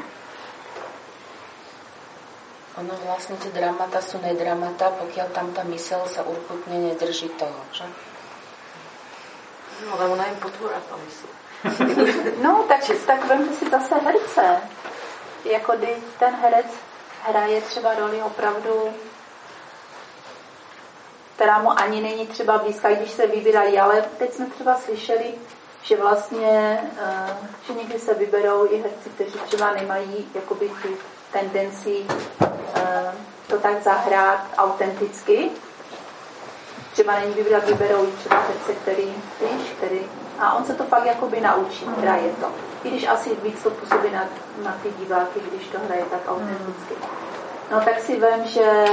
Ono vlastne tie dramata sú nedramata, pokiaľ tam tá mysel sa urputne nedrží toho, že? No, ale ona je potvora, ta mysl. No, tak, tak vemte si zase herce. Jako kdy ten herec hraje třeba roli opravdu která mu ani není třeba blízká, když se vybírají, ale teď jsme třeba slyšeli, že vlastně, že někdy se vyberou i herci, kteří třeba nemají jakoby tu tendenci to tak zahrát autenticky. Třeba není vybrat, vyberou i třeba herce, který, víš, který, a on se to pak jakoby naučí, hraje to. I když asi víc to působí na, na ty diváky, když to hraje tak autenticky. No tak si vem, že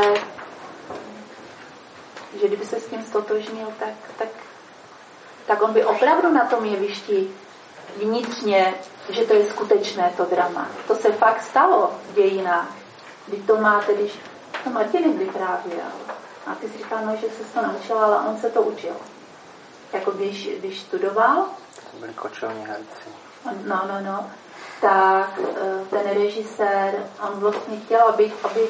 že kdyby se s tím stotožnil, tak, tak, tak on by opravdu na tom jevišti vnitřně, že to je skutečné to drama. To se fakt stalo v dějinách. Kdy to máte, když to Martin vyprávěl. A ty jsi říkal, no, že se to naučil, ale on se to učil. Jako když, když studoval. To byli kočovní herci. No, no, no. Tak ten režisér, on vlastně chtěl, aby, aby,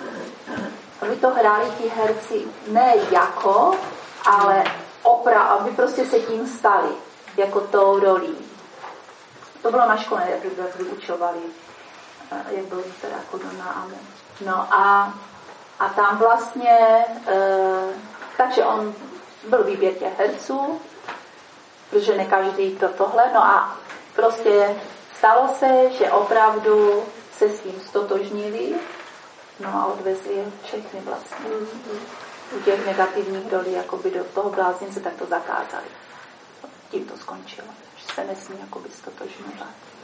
aby to hráli ti herci ne jako, ale opra, aby prostě se tím stali, jako tou rolí. To bylo na škole, jak vyučovali, jak byl teda Kodona a No a, a tam vlastně, e, takže on byl výběr těch herců, protože ne každý pro tohle, no a prostě stalo se, že opravdu se s tím stotožnili, no a odvezli všechny vlastně. Mm-hmm. U těch negativních rolí, jakoby do toho bláznice, tak to zakázali. Tím to skončilo, že se nesmí jakoby stotožňovat.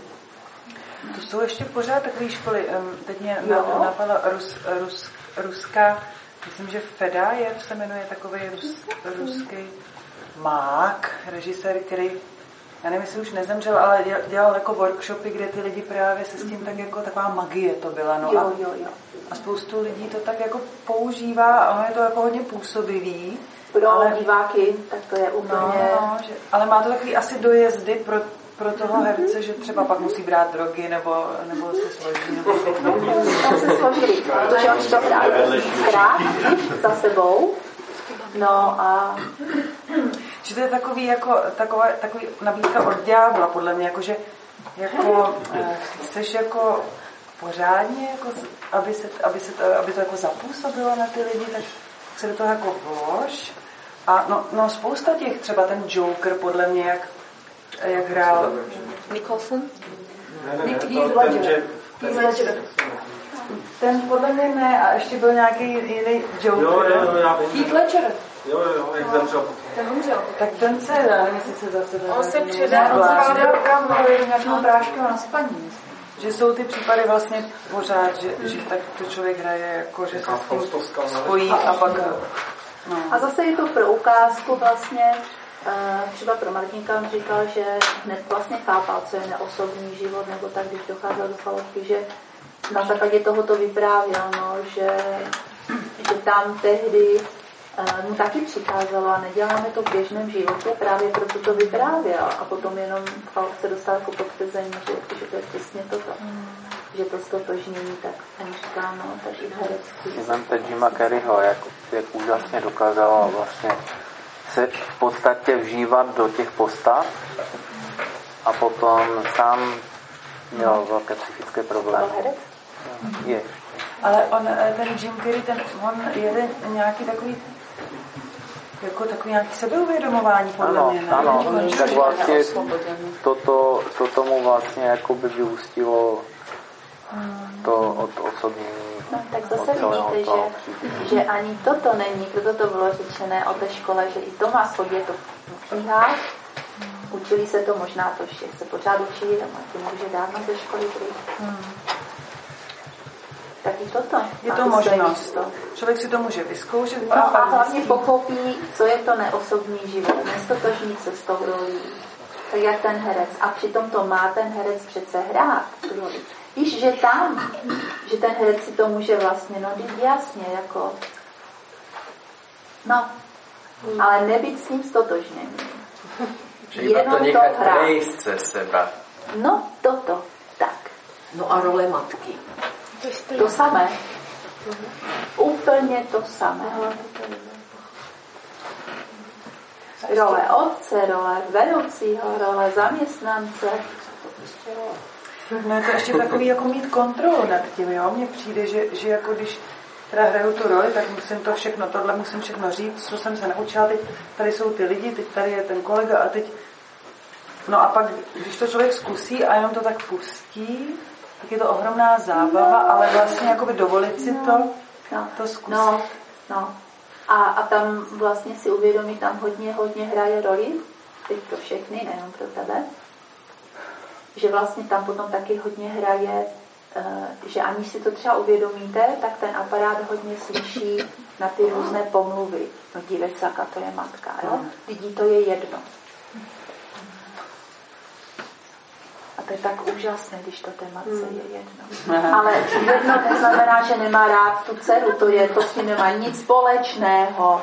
To jsou ještě pořád takové školy. Teď mě napadla Rus, Rus, Ruská, myslím, že Feda je, se jmenuje takový rus, ruský mák, režisér, který, já nevím, jestli už nezemřel, ale dělal jako workshopy, kde ty lidi právě se s tím tak jako taková magie to byla. No, jo, a, jo, jo. a spoustu lidí to tak jako používá a ono je to jako hodně působivý. Pro ale, diváky, tak to je úplně... No, no, že, ale má to takový asi dojezdy pro pro toho herce, že třeba pak musí brát drogy, nebo, nebo se složí, nebo tam se složili, protože oni to hráli krát za sebou. No a... Že to je takový, jako, taková, takový nabídka od ďábla, podle mě, jako, že jako, chceš jako pořádně, jako, aby, se, aby, se to, aby to jako zapůsobilo na ty lidi, tak se do toho jako vlož. A no, no spousta těch, třeba ten Joker, podle mě, jak jak hrál Nicholson? Nick Ledger. Ten podle mě ne, a ještě byl nějaký jiný Joker. Heath Ledger. Jo, jo, jak zemřel. Ten umřel. Tak ten se, já nevím, jestli se zase... On se přidal, on se přidal nějakou práškou na spaní. Že jsou ty případy vlastně pořád, že, že tak to člověk hraje, jako, že se s tím spojí a pak... No. A zase je to pro ukázku vlastně, třeba pro Martinka on říkal, že hned vlastně chápal, co je neosobní život, nebo tak, když docházel do falotky, že na základě toho to vyprávěl, no, že, že tam tehdy mu taky přicházelo a neděláme to v běžném životě, právě proto to vyprávěl a potom jenom se dostal jako potvrzení, že, že to je přesně toto. Mm. Že to stotožnění, tak on říká, no, tak i v herectví. Vemte Jima Carreyho, jak, jak úžasně dokázala vlastně se v podstatě vžívat do těch postav a potom sám měl velké psychické problémy. Je. Ale on, ten Jim Carrey, ten, on jede nějaký takový jako takový nějaký sebeuvědomování podle ano, mě. Ne? Ano, tak vlastně toto, to tomu vlastně jako by vyústilo to od osobní. No, tak zase vidíte, že, že ani toto není, proto to bylo řečené o té škole, že i to má schodě to v knihách. Učili se to, možná to ještě se pořád učí, a Martin může dávno ze školy pryč. Hmm. Tak i toto. Je to možnost. Člověk si to může vyzkoušet. No a hlavně pochopí, co je to neosobní život, nestotožní se s tou rolí. Tak jak ten herec. A přitom to má ten herec přece hrát tu roli. Víš, že tam, že ten herec si to může vlastně, no jasně, jako, no, hmm. ale nebyt s ním stotožněný. Že iba to nechať prejsť cez seba. No, toto, tak. No a role matky. To samé. Úplně to samé. Role otce, role vedoucího, role zaměstnance. No je to ještě takový, jako mít kontrolu nad tím, jo? Mně přijde, že, že jako když teda hraju tu roli, tak musím to všechno, tohle musím všechno říct, co jsem se naučila, teď tady jsou ty lidi, teď tady je ten kolega a teď, no a pak, když to člověk zkusí a jenom to tak pustí, tak je to ohromná zábava, ale vlastně jakoby dovolit si to, no, to zkusit. No, no. A, a tam vlastně si uvědomí, tam hodně, hodně hraje roli, teď pro všechny, nejenom pro tebe, že vlastně tam potom taky hodně hraje, že aniž si to třeba uvědomíte, tak ten aparát hodně slyší na ty různé pomluvy. No dívej se, jaká to je matka, jo? Lidí to je jedno. A to je tak úžasné, když to té matce je jedno. Ale jedno neznamená, že nemá rád tu dceru, to je, to s tím nemá nic společného.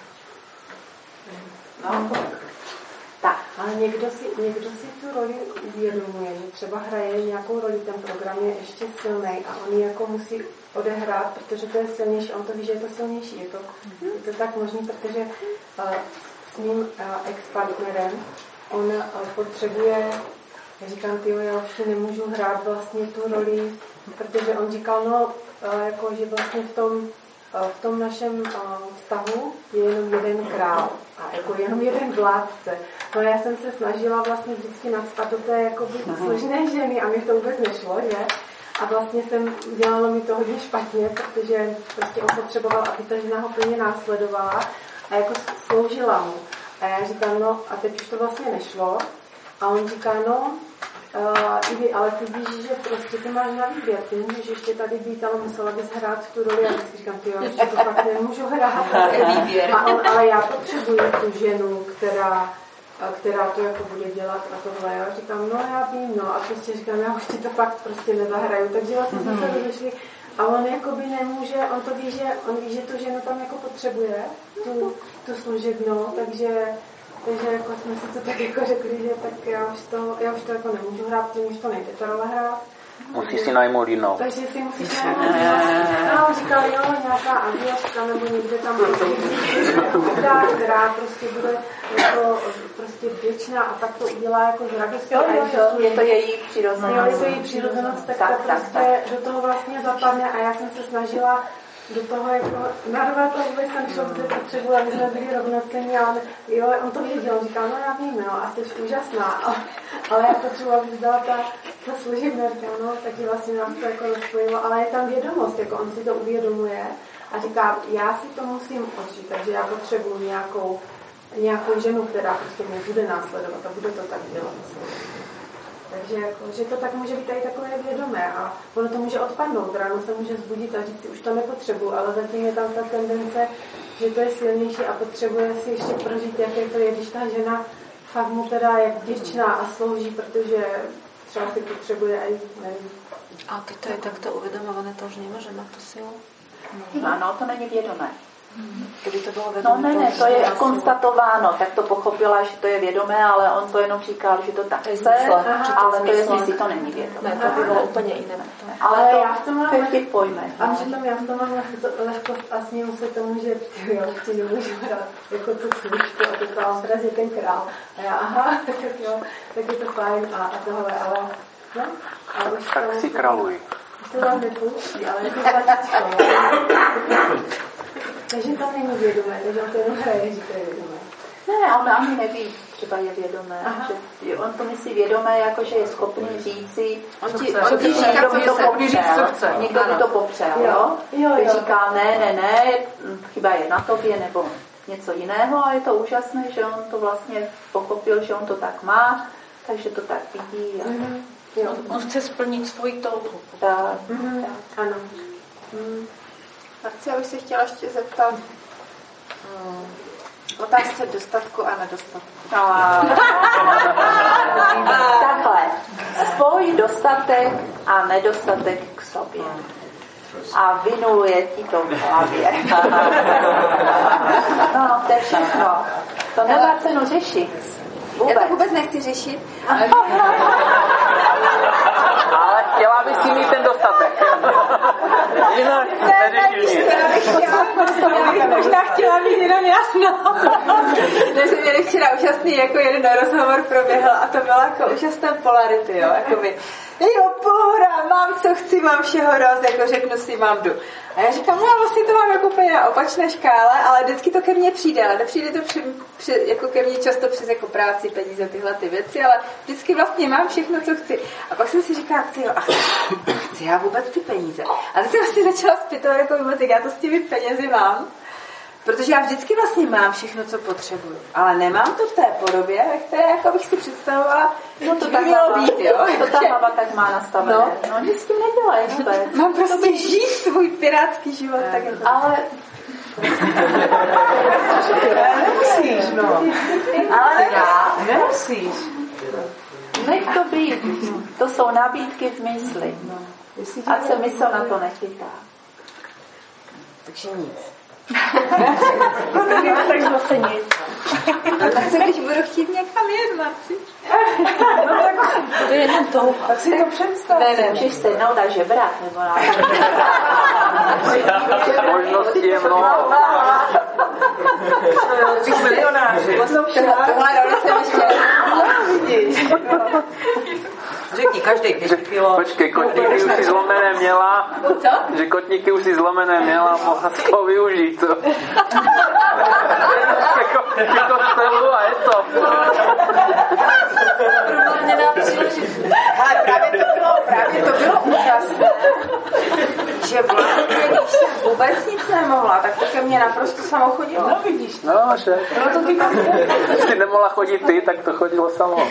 No. Tak, ale někdo si, někdo si tu roli uvědomuje, že třeba hraje nějakou roli, ten program je ještě silnej a on ji jako musí odehrát, protože to je silnější, on to ví, že je to silnější. Je to, je to tak možný, protože uh, s mým uh, ex-partnerem on uh, potřebuje, já říkám, tyjo, já už nemůžu hrát vlastně tu roli, protože on říkal, no, uh, jako, že vlastně v tom v tom našem vztahu je jenom jeden král a jako jenom jeden vládce. No já jsem se snažila vlastně vždycky nadspat do té jakoby složené ženy a mi to vůbec nešlo, že? A vlastně jsem dělala mi to hodně špatně, protože prostě on potřeboval, aby ta žena ho plně následovala a jako sloužila mu. A já říkám, no a teď už to vlastně nešlo. A on říká, no, Uh, Ivi, ale ty víš, že prostě ty máš na výběr, ty můžeš ještě tady být, ale musela bys hrát tu roli a vždycky říkám, ty jo, ještě to fakt nemůžu hrát. A on, ale já potřebuji tu ženu, která, která to jako bude dělat a tohle. Já říkám, no já vím, no a prostě říkám, já už ti to fakt prostě nezahraju. Takže vlastně jsme se vyšli a on jakoby nemůže, on to ví, že on ví, že tu ženu tam jako potřebuje, tu, tu služebnou, takže Takže jako jsme si to tak jako řekli, že tak já už to, já už to jako nemůžu hrát, protože už to nejde ta role hrát. Musíš si najmout jinou. Takže si musíš najmout jinou. A on říkal, jo, nějaká Aziatka nebo někde tam prostě, která prostě bude jako prostě vděčná a tak to udělá jako z radosti. Jo, jo, jo, je to její přirozenost. Jo, je to její přirozenost, tak, tak to tak, prostě tak. Do toho vlastně zapadne a já jsem se snažila do toho jako narvat a vůbec jsem šlo, kde potřebuji, aby jsme byli rovnocení, ale jo, on to věděl, on říkal, no já vím, no, a jsi úžasná, ale, ale já potřebuji, aby zdala ta, ta služebnerka, no, taky vlastně nás to jako rozpojilo, ale je tam vědomost, jako on si to uvědomuje a říká, já si to musím odžít, takže já potřebuji nějakou, nějakou ženu, která prostě mě bude následovat a bude to tak dělat. Takže jako, že to tak může být tady takové vědomé a ono to může odpadnout, ráno se může zbudit a říct si, už to nepotřebuji, ale zatím je tam ta tendence, že to je silnější a potřebuje si ještě prožít, jaké to je, když ta žena fakt mu teda je vděčná a slouží, protože třeba si potřebuje a jít, nevím. A když to je takto uvědomované, to už nemůže mít tu silu? Ano, to není vědomé. Kdyby to bylo vědomé, no ne, ne, to je konstatováno, tak to pochopila, že to je vědomé, ale on to jenom říkal, že to tak chce, ale to je smysl, to není vědomé. Ne, to by bylo úplně jiné. Ale to já v tom mám ty pojme. A přitom já v tom mám lehkost a sním se tomu, že já už ti nemůžu hrát jako tu služku a to tam obraz je ten král. A já, aha, tak jo, tak je to fajn a, a tohle, ale no. A už tak to, si králuj. To vám nepouští, ale je to zlačičko. Takže to není vědomé, takže on to jenom hraje, že to je vědomé. Ne, on ani neví, třeba je vědomé. Že on to myslí vědomé, jako že je schopný říci, on ti, on ti říká, někdo by to popřel, někdo by to popřel, jo? jo, jo. Říká, ne, ne, ne, chyba je na tobě, nebo něco jiného a je to úžasné, že on to vlastně pochopil, že on to tak má, takže to tak vidí. A... Mm-hmm. Jo. On, on chce splnit svoji touhu. Tak, mm-hmm. tak. Ano. Mm. Marci, já bych se chtěla ještě zeptat hmm. otázce dostatku a nedostatku. Takhle. Spoj dostatek a nedostatek k sobě. A vynuluje ti to v hlavě. No, to je všechno. To nemá cenu řešit. Vůbec. Já to vůbec nechci řešit. Ale chtěla by si mít ten dostatek. Jinak neřeším nic. Já bych možná chtěla mít jenom jasno. My jsme měli včera úžasný, jako jeden rozhovor proběhl a to bylo jako úžasné polarity, jo, jakoby, jo, pohoda, mám co chci, mám všeho dost, jako řeknu si, mám jdu. A já říkám, no já vlastně to mám jako úplně na opačné škále, ale vždycky to ke mně přijde, ale nepřijde to při, při, jako ke mně často přes jako práci, peníze, tyhle ty věci, ale vždycky vlastně mám všechno, co chci. A pak jsem si říkala, tyjo, a chci já vůbec ty peníze? A teď jsem vlastně začala zpětovat, jako vůbec, jak já to s těmi penězi mám. Protože já vždycky vlastně mám všechno, co potřebuju, ale nemám to v té podobě, ve které jako bych si představovala, no to tak mělo být, jo. To ta hlava tak má nastavené. No, no nic s tím nedělej. Mám prostě žít svůj pirátský život. Tak ale... Nemusíš, no. Ale nemusíš. Nech to být. To jsou nabídky v mysli. Ať se mysl na to nechytá. Takže nic. No tak zase nic. Tak se, když budu chtít někam jet, Marci? No tak to je jenom to. Tak si to představ. Ne, ne, můžeš se jednou dát žebrat, nebo na... Možností je mnoho. Milionáři. Tohle roli jsem ještě vidíš. Řekni, každý pět kilo. Počkej, kotníky už si zlomené měla. Co? Že kotníky už si zlomené měla, mohla z toho využít. To. jako, jako stelu a je to. Ale právě to bylo, právě to bylo úžasné, že vlastně, když jsem vůbec nic nemohla, tak to ke mně naprosto samo chodilo. No vidíš. No, že? No to ty Když jsi nemohla chodit ty, tak to chodilo samo.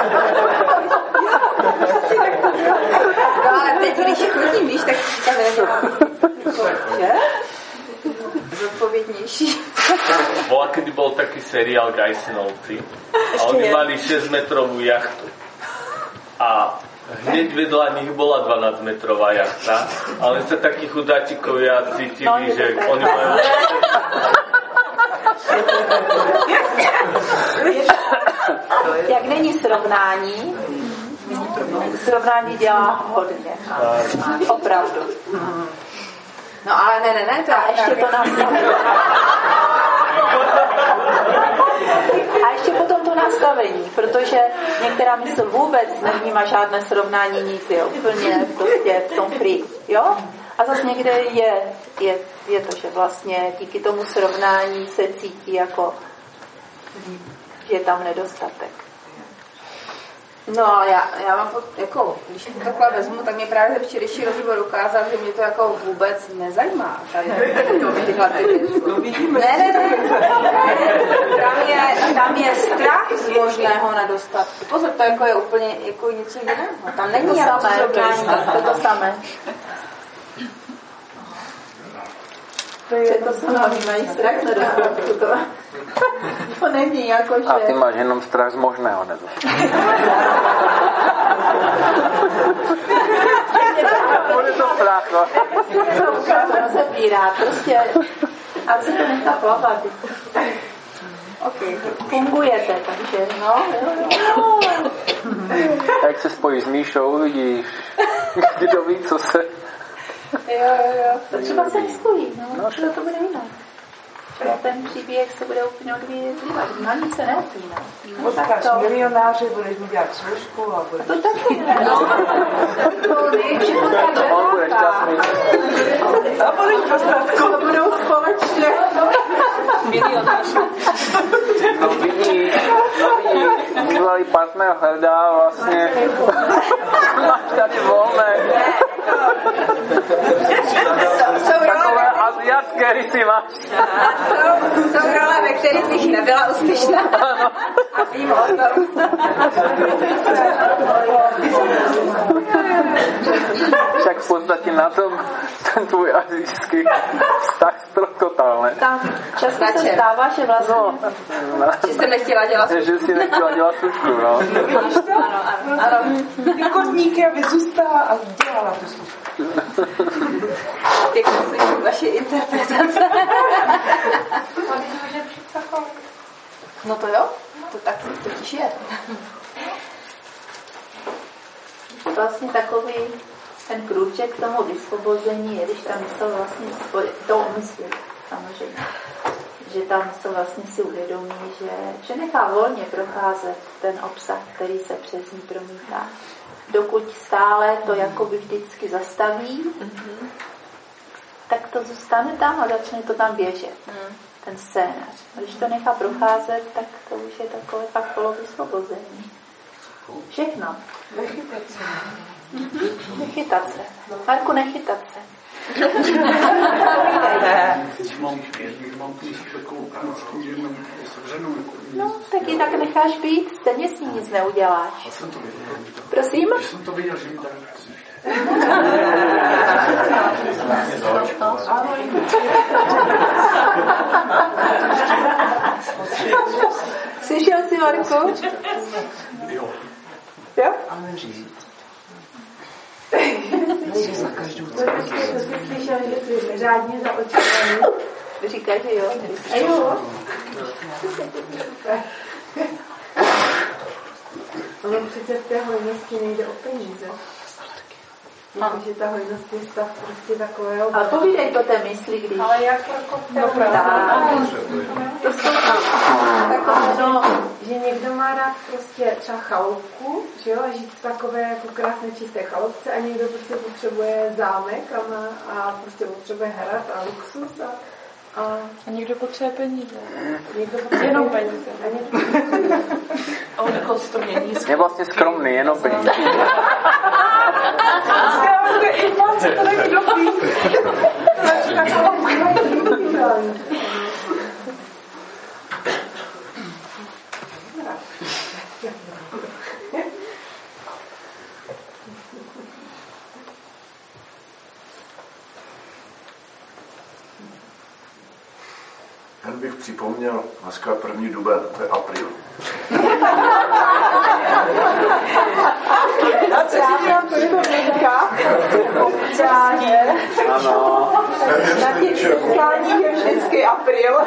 No ale teď, když chodím, víš, tak si to nedělám. Že? Zodpovědnější. Bola, kedy bol taký seriál Gajsenovci a oni mali šesťmetrovú jachtu. A hneď vedľa nich bola dvanásťmetrová jachta, ale sa takí chudáčikovia cítili, že oni majú... Jak není srovnání, srovnání dělá hodně. Opravdu. No ale ne, ne, ne, to a ještě to nastavení. A ještě potom to nastavení, protože některá mysl vůbec nevnímá žádné srovnání, nic je úplně prostě v tom free, jo? A zase někde je, je, je to, že vlastně díky tomu srovnání se cítí jako, že je tam nedostatek. No ale já, já mám, jako, když to takhle vezmu, tak mě právě včerejší rozhovor ukázal, že mě to jako vůbec nezajímá. Tady tyhle ty věci. Ne, ne, ne. Tam je, tam je strach z možného nedostatku. Pozor, to jako je úplně jako něco jiného. Tam není to jako samé, srovnání. to je to samé. To je to samé, oni mají strach z nedostatku. To, to není jako, že... A ty máš jenom strach z možného nedostatku. Bude to strach, no. To rozebírá, prostě... A se to nechá plavat. Okay. Fungujete, takže no, jo, jo. Jak se spojíš s Míšou, vidíš, kdo ví, co se... Jo, jo, jo. To třeba se nespojí, no, no třeba to bude jinak. Třeba ten příběh se bude úplně odvíjet, na nic se neopíná. Potkáš to... milionáře, budeš mi dělat služku a budeš... To taky ne, no. To víš, že to tak nedáká. A budeš postavku. To budou společně. Milionáři. No vidíš, no vidíš, bývalý partner hledá vlastně... Máš tady volné. Takové asiatské rysy máš. Jsou, jsou role, ve kterých bych nebyla úspěšná. A vím o tom. Však v podstatě na tom ten tvůj asijský vztah ztroskotal, ne? Tam často se stává, že vlastně... No, no. Že jsem nechtěla dělat služku. Že jsi nechtěla dělat služku, no. Ano, ano, ano. Ty kotníky, aby zůstala a dělala tu služku. Pěkně slyším vaši interpretace. No to jo, to tak totiž je. Vlastně takový ten krůček k tomu vysvobození je, když ta mysl vlastně tou myslí, samozřejmě. že tam se vlastně si uvědomí, že, že nechá volně procházet ten obsah, který se přes ní promítá. Dokud stále to jakoby vždycky zastaví, mm-hmm. tak to zůstane tam a začne to tam běžet. Mm. Ten scénář. A když to nechá procházet, tak to už je takové fakt polovysvobození. Všechno. Nechytat se. Mm-hmm. Nechytat se. Marku, nechytat se. No, tak ji tak necháš být, stejně s ní nic neuděláš. Prosím? Jsem to viděl, že mi tak Slyšel jsi, Marku? Jo. Jo? Ale říct. Za každou cenu. To jsi slyšel, že jsi řádně zaočkovaný. Říkáš, že jo? A jo. Ale přece v té hojnosti nejde o peníze. Protože ta hojnost je stav prostě takového... Ale povídej to té mysli, když... Ale jak jako v té To jsou takové, no, že někdo má rád prostě třeba chaloupku, že jo, a žít v takové jako krásné čisté chaloupce a někdo prostě potřebuje zámek a, má, a prostě potřebuje hrad a luxus a... A, a někdo potřebuje peníze. Někdo potřebuje jenom peníze. A někdo... A on jako to mění. Je vlastně skromný, jenom peníze. Já bude inflace, to není dobrý. Jen bych připomněl, dneska první duben, to je apríl. A co si dělám to jako Měnka? Oficiálně. Ano. Na těch setkání je vždycky apríl.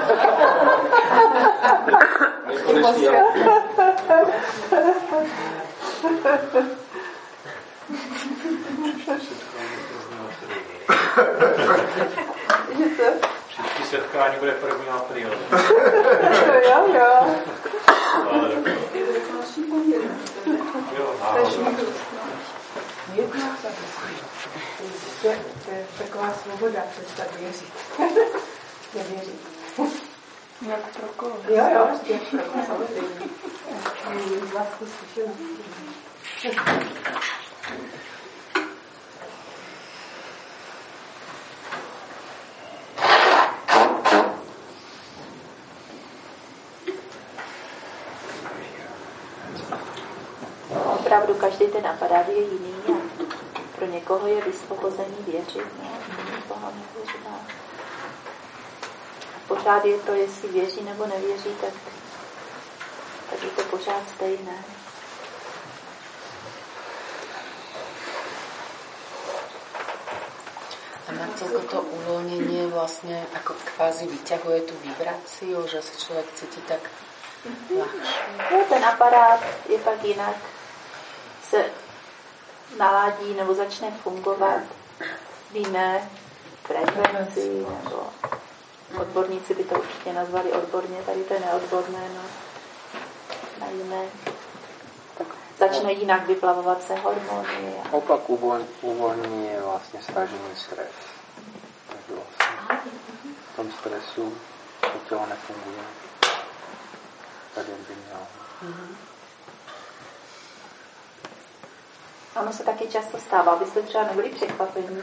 Že co? Příští setkání bude první apríl. Jo, jo. Ale... Jo, To je taková svoboda přestat věřit. Nevěřit. Jak pro koho? Jo, jo, ještě samozřejmě. Z vlastní zkušenosti. Opravdu každý ten aparát je jiný a pro někoho je vysvobozený věřit, no, někoho nevěřit. A pořád je to, jestli věří nebo nevěří, tak, tak je to pořád stejné. A na celko to uvoľnenie vlastne ako kvázi vyťahuje tú vibráciu, že sa človek cíti tak ľahšie. No, ten aparát je pak jinak se naladí nebo začne fungovat v jiné frekvenci, nebo odborníci by to určitě nazvali odborně, tady to je neodborné, no, na jiné. Začne jinak vyplavovat se hormony. A... Opak uvolnění je vlastně stažený stres. Takže vlastně v tom stresu to tělo nefunguje tak, jak by mělo. Mm-hmm. Ono se taky často stává, abyste třeba nebyli překvapení,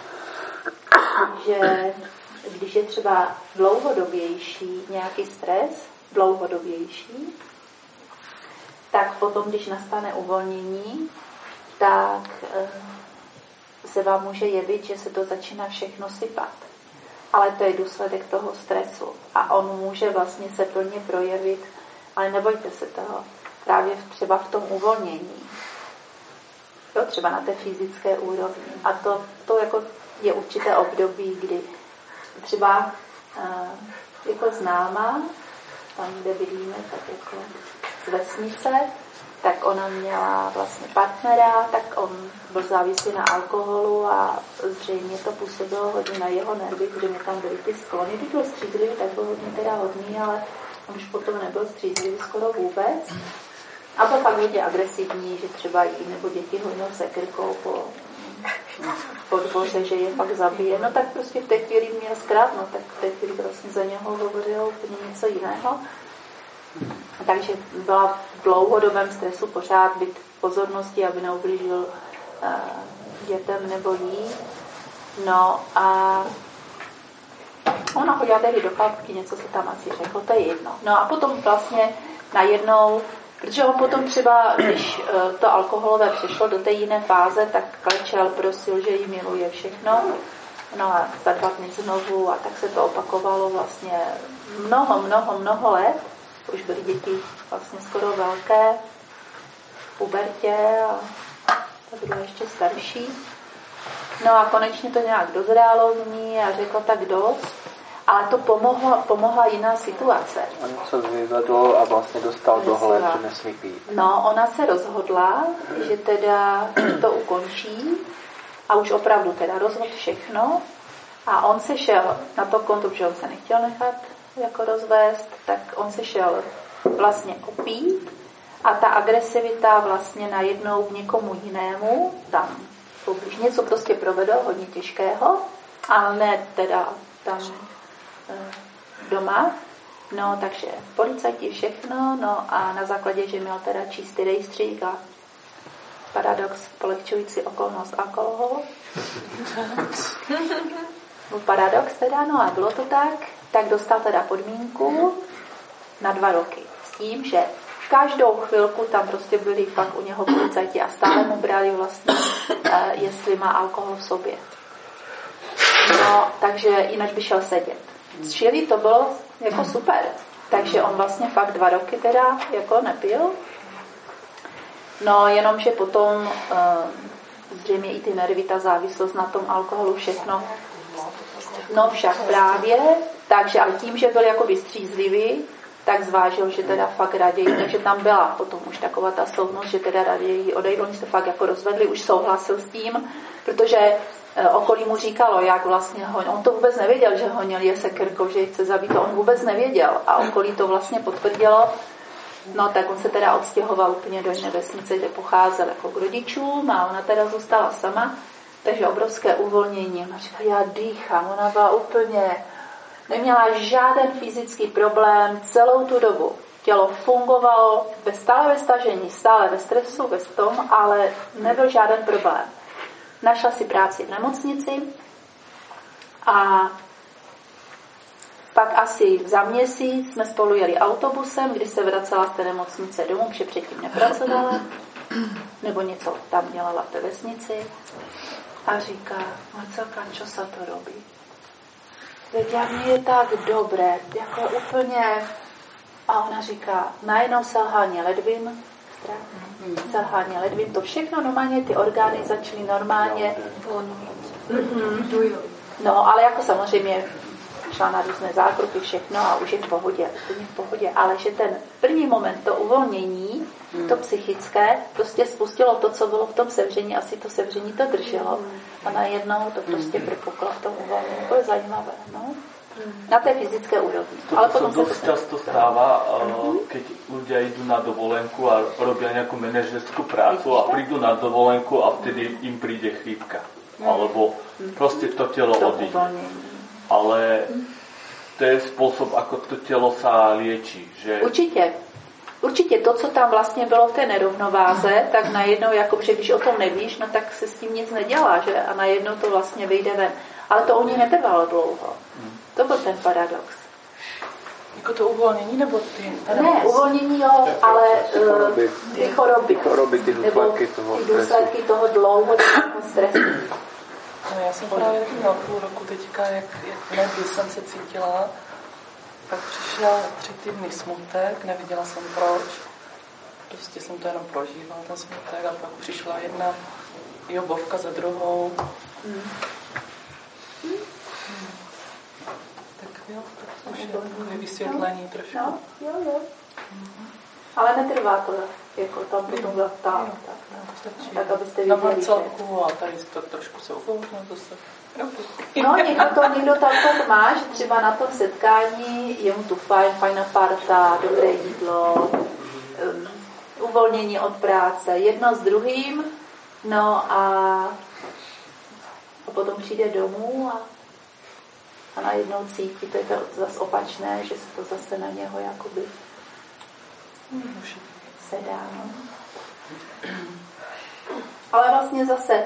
že když je třeba dlouhodobější nějaký stres, dlouhodobější, tak potom, když nastane uvolnění, tak se vám může jevit, že se to začíná všechno sypat. Ale to je důsledek toho stresu. A on může vlastně se plně projevit, ale nebojte se toho, právě třeba v tom uvolnění. Jo, třeba na té fyzické úrovni. A to, to jako je určité období, kdy třeba uh, jako známá, tam, kde bydlíme, tak jako z vesnice, tak ona měla vlastně partnera, tak on byl závislý na alkoholu a zřejmě to působilo hodně na jeho nervy, protože mě tam byly ty sklony. Když byl střízlivý, tak byl hodně teda hodný, ale on už potom nebyl střízlivý skoro vůbec. A byl fakt hodně agresivní, že třeba jí nebo děti honil sekrkou po podvoře, že je pak zabije. No tak prostě v té chvíli měl zkrát, no tak v té chvíli vlastně za něho hovořil úplně něco jiného. Takže byla v dlouhodobém stresu pořád být pozornosti, aby neublížil uh, dětem nebo jí. No a ona chodila tehdy do chalupky, něco se tam asi řeklo, to je jedno. No a potom vlastně najednou, protože on potom třeba, když uh, to alkoholové přešlo do té jiné fáze, tak klečel, prosil, že jí miluje všechno. No a za dva dny znovu a tak se to opakovalo vlastně mnoho, mnoho, mnoho let. Už byly děti vlastně skoro velké, v pubertě a ta byla ještě starší. No a konečně to nějak dozrálo v ní a řekla tak dost, ale to pomohla, pomohla jiná situace. On se vyvedl a vlastně dostal dohled, že nesmí pít. No, ona se rozhodla, že teda to ukončí a už opravdu teda rozhodl všechno a on se šel na to konto, protože on se nechtěl nechat jako rozvést, tak on se šel vlastně opít a ta agresivita vlastně najednou k někomu jinému, tam poblíž něco prostě provedl hodně těžkého, ale ne teda tam e, doma. No, takže policajti všechno, no a na základě, že měl teda čistý rejstřík a paradox polehčující okolnost alkoholu. Byl paradox teda, no a bylo to tak, tak dostal teda podmínku na dva roky. S tím, že každou chvilku tam prostě byli fakt u něho policajti a stále mu brali vlastně, eh, jestli má alkohol v sobě. No, takže jinak by šel sedět. Čili to bylo jako super. Takže on vlastně fakt dva roky teda jako nepil. No, jenomže potom eh, zřejmě i ty nervy, ta závislost na tom alkoholu, všechno. No však právě, takže ale tím, že byl jakoby střízlivý, tak zvážil, že teda fakt raději, takže tam byla potom už taková ta soudnost, že teda raději odejde, oni se fakt jako rozvedli, už souhlasil s tím, protože e, okolí mu říkalo, jak vlastně honil, on to vůbec nevěděl, že honil je sekerkou, že ji chce zabít, to on vůbec nevěděl a okolí to vlastně potvrdilo, no tak on se teda odstěhoval úplně do jiné vesnice, kde pocházel jako k rodičům a ona teda zůstala sama. Takže obrovské uvolnění. Ona říká, já dýchám. Ona byla úplně, neměla žádný fyzický problém celou tu dobu. Tělo fungovalo stále ve stažení, stále ve stresu, ve tom, ale nebyl žádný problém. Našla si práci v nemocnici a pak asi za měsíc jsme spolu jeli autobusem, kdy se vracela z té nemocnice domů, protože předtím nepracovala, nebo něco tam dělala v té vesnici. A říká, Marcelka, čo sa to robí? Veď mně je tak dobré, jako úplně. A ona říká, najednou selhání ledvin, selhání ledvin, to všechno normálně, ty orgány začaly normálně. Mm-hmm. No, ale jako samozřejmě šla na různé zákroky, všechno a už je v pohodě, úplně v pohodě, ale že ten první moment, to uvolnění, to psychické, prostě spustilo to, co bylo v tom sevření, asi to sevření to drželo a najednou to prostě propuklo v tom uvolnění. To je zajímavé, no. Na té fyzické úrovni. To, ale potom sa dosť často stáva, uh, keď ľudia idú na dovolenku a robia nejakú manažerskú prácu a prídu na dovolenku a vtedy im príde chrípka. Alebo proste to telo odíde. Ale to je spôsob, ako to telo sa lieči. Že... Určitě. Určitě to, co tam vlastně bylo v té nerovnováze, tak najednou, jako, že když o tom nevíš, no tak se s tím nic nedělá, že? A najednou to vlastně vyjde ven. Ale to u ní netrvalo dlouho. To byl ten paradox. Jako to uvolnění nebo ty? Ne, uvolnění jo, ale ty choroby, ty choroby, ty, choroby, ty důsledky toho, ty důsledky toho dlouhodobého stresu. No, já jsem právě taky měla půl roku teďka, jak, jak nevím, jsem se cítila, pak přišel tři týdny smutek, neviděla jsem proč, prostě jsem to jenom prožívala, ten smutek, a pak přišla jedna jobovka za druhou. Mm. Mm. Tak jo, tak už je takové vysvětlení trošku. No, jo, jo. Mm. Ale netrvá to, jako tam potom tak, tak, tak, tak, abyste na viděli, Marcelku a tady to trošku se uvolnil zase. No, někdo to, někdo tam tak má, že třeba na tom setkání je mu tu fajn, fajná parta, dobré jídlo, um, uvolnění od práce, jedno s druhým, no a, a potom přijde domů a, a najednou cítí, to je to zase opačné, že se to zase na něho jakoby sedá. No. Ale vlastně zase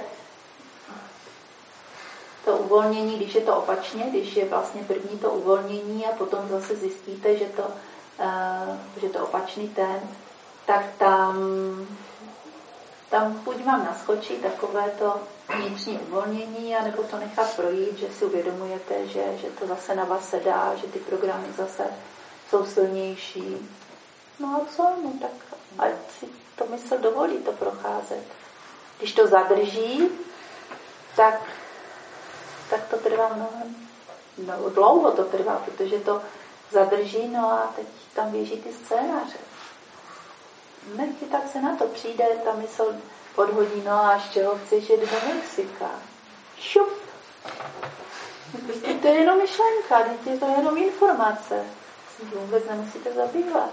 to uvolnění, když je to opačně, když je vlastně první to uvolnění a potom zase zjistíte, že to, uh, že to opačný ten, tak tam, tam buď vám naskočí takové to vnitřní uvolnění, anebo to nechat projít, že si uvědomujete, že, že to zase na vás sedá, že ty programy zase jsou silnější. No a co? No tak ať si to mysl dovolí to procházet. Když to zadrží, tak tak to trvá mnohem, no, dlouho to trvá, protože to zadrží, no a teď tam běží ty scénáře. Nechytat se na to, přijde, ta mysl odhodí, no a z čeho chceš jít do Mexika? Šup! To je jenom myšlenka, je to jenom informace. Vůbec nemusíte zabývat.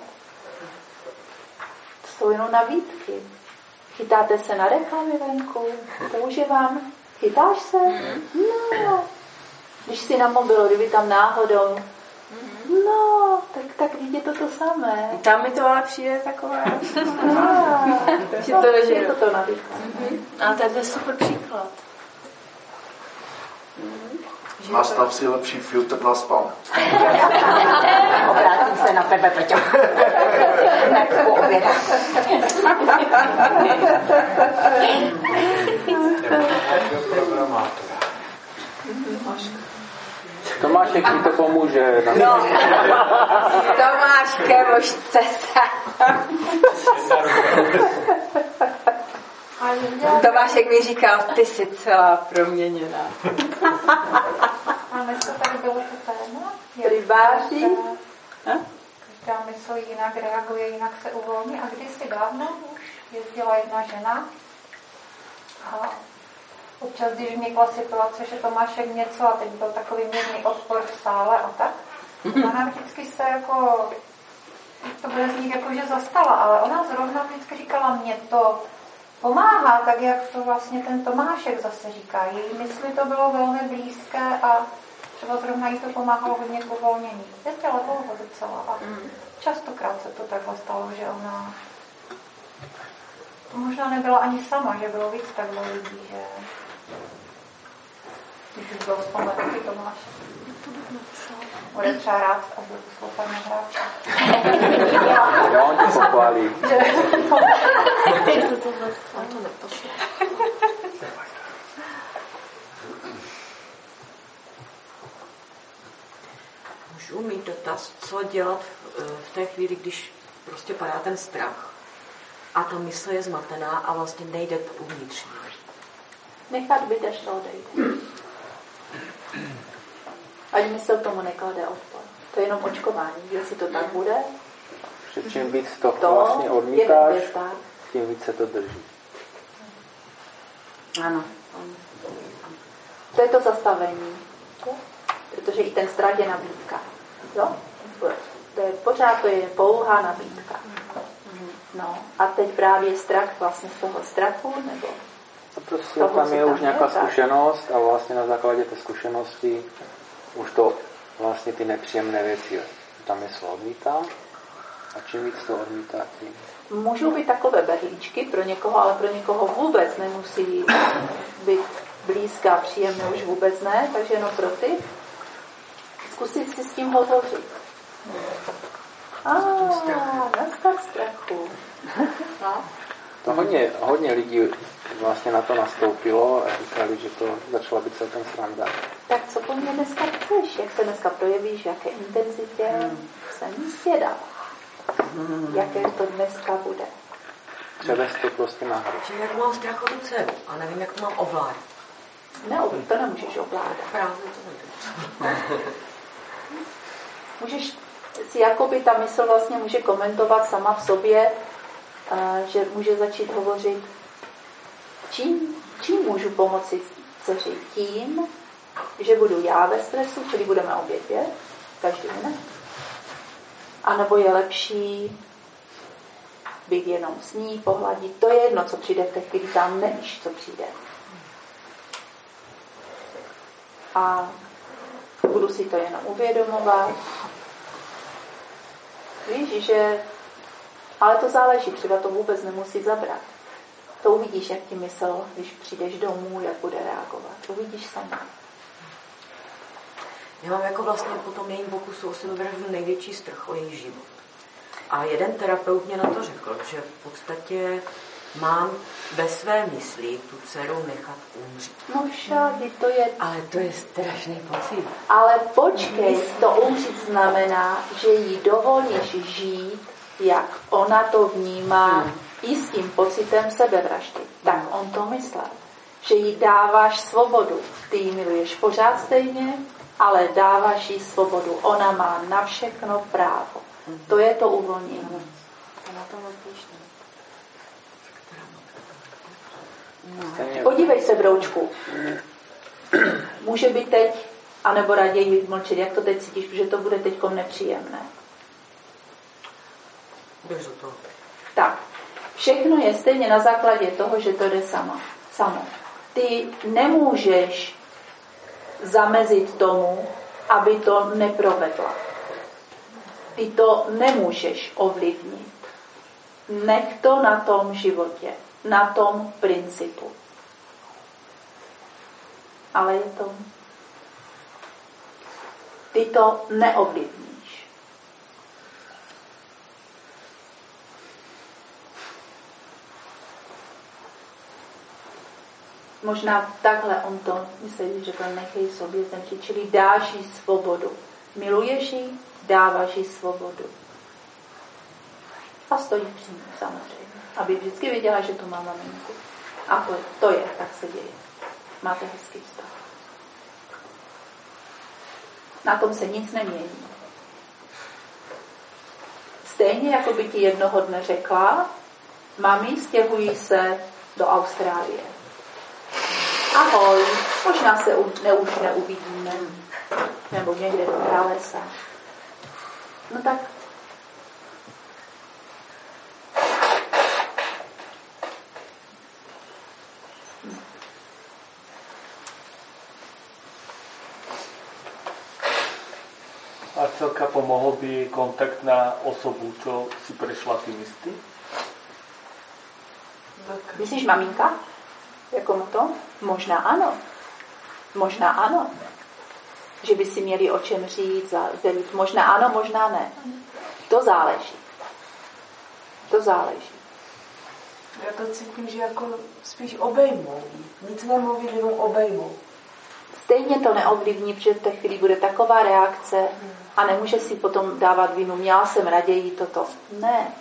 To jsou jenom nabídky. Chytáte se na reklamy venku, to už je vám. Chytáš se? No. Když si na mobilu, kdyby tam náhodou, no, tak, tak vidíte to to samé. Tam mi to ale přijde takové. Že to nežije. To to nabídka. A to je super příklad. Nastav si lepší filtr na spal. Obrátím se na tebe, Peťo. Tak po oběda. Tomášek ti to pomůže. No, s Tomáškem už cesta. Tomášek mi říkal, ty jsi celá proměněná. A dneska tady bylo to téma. Rybáři. Každá mysl jinak reaguje, jinak se uvolní. A kdysi dávno už jezdila jedna žena a občas, když vznikla situace, že Tomášek něco a teď byl takový mírný odpor v sále a tak, ona vždycky se jako, to bude znít jako, že zastala, ale ona zrovna vždycky říkala, mě to pomáhá, tak jak to vlastně ten Tomášek zase říká. Její mysli to bylo velmi blízké a třeba zrovna jí to pomáhalo hodně k uvolnění. Jezdila dlouho docela a častokrát se to takhle stalo, že ona to možná nebyla ani sama, že bylo víc takhle lidí, že když už byl vzpomenutý Tomášek. Bude třeba rád a budu poslouchat na hráče. Jo, on tě pochválí. Můžu mít dotaz, co dělat v té chvíli, když prostě padá ten strach a ta mysl je zmatená a vlastně nejde uvnitř. Nechat být, až to odejde. Ať mysl tomu neklade odpor. To je jenom očkování. Jestli to tak bude, že čím víc to, to vlastně odmítáš, tím víc se to drží. Ano. To je to zastavení. Protože i ten strach je nabídka. Jo? To je pořád, to je pouhá nabídka. No. A teď právě strach vlastně z toho strachu, nebo a prostě tam je už nějaká zkušenost a vlastně na základě té zkušenosti už to vlastně ty nepříjemné věci tam mysl odmítá a čím víc to odmítá, tím. Můžou být takové berlíčky pro někoho, ale pro někoho vůbec nemusí být blízká, příjemné už vůbec ne, takže jenom pro ty zkusit si s tím hovořit. A nastat strachu. No. To hodně, hodně lidí vlastně na to nastoupilo a říkali, že to začala být celkem sranda. Tak co po mně dneska chceš? Jak se dneska projevíš? Jaké intenzitě? Hmm. Jsem zvědavá. Hmm. Jaké to dneska bude? Převést to prostě na hru. Že jak mám strach o tu dceru a nevím, jak to mám ovládat. Ne, to nemůžeš ovládat. Právě to nejde. Můžeš si jakoby ta mysl vlastně může komentovat sama v sobě, že může začít hovořit, čím, čím můžu pomoci dceři? Tím, že budu já ve stresu, čili budeme obě dvě, každý jiné. A nebo je lepší být jenom s ní, pohladit. To je jedno, co přijde v té chvíli, tam nevíš, co přijde. A budu si to jenom uvědomovat. Víš, že... Ale to záleží, třeba to vůbec nemusí zabrat. To uvidíš, jak ti mysl, když přijdeš domů, jak bude reagovat. To uvidíš sama. Já mám jako vlastně po tom jejím pokusu o sebevraždu největší strach o její život. A jeden terapeut mě na to řekl, že v podstatě mám ve své mysli tu dceru nechat umřít. No však, to je... Ale to je strašný pocit. Ale počkej, to umřít znamená, že jí dovolíš žít, jak ona to vnímá, hmm. i s tím pocitem sebevraždy. Tak on to myslel. Že jí dáváš svobodu. Ty ji miluješ pořád stejně, ale dáváš jí svobodu. Ona má na všechno právo. Hmm. To je to uvolnění. Na tom odpíštění. Podívej se, broučku. Může být teď, anebo raději mlčet. Jak to teď cítíš, protože to bude teďkom nepříjemné. Běžu to. Tak. Všechno je stejně na základě toho, že to jde sama. Samo. Ty nemůžeš zamezit tomu, aby to neprovedla. Ty to nemůžeš ovlivnit. Nech to na tom životě. Na tom principu. Ale je to... Ty to neovlivníš. Možná takhle on to myslí, že to nechej sobě zemřít, čili dáš jí svobodu. Miluješ jí, dáváš jí svobodu. A stojí při ní, samozřejmě. Aby vždycky věděla, že tu má maminku. A to, to je, tak se děje. Máte hezký vztah. Na tom se nic nemění. Stejně jako by ti jednoho dne řekla, mami, stěhují se do Austrálie. Ahoj, možná se u, ne, už neuvidíme. Nebo někde do pralesa. No tak A celka pomohl by kontakt na osobu, čo si prešla ty misty? Myslíš maminka? Jako mu to? Možná ano. Možná ano. Že by si měli o čem říct, sdělit. Možná ano, možná ne. To záleží. To záleží. Já to cítím, že jako spíš obejmou. Nic nemluví, jenom obejmou. Stejně to neovlivní, protože v té chvíli bude taková reakce a nemůže si potom dávat vinu. Měla jsem raději toto. Ne.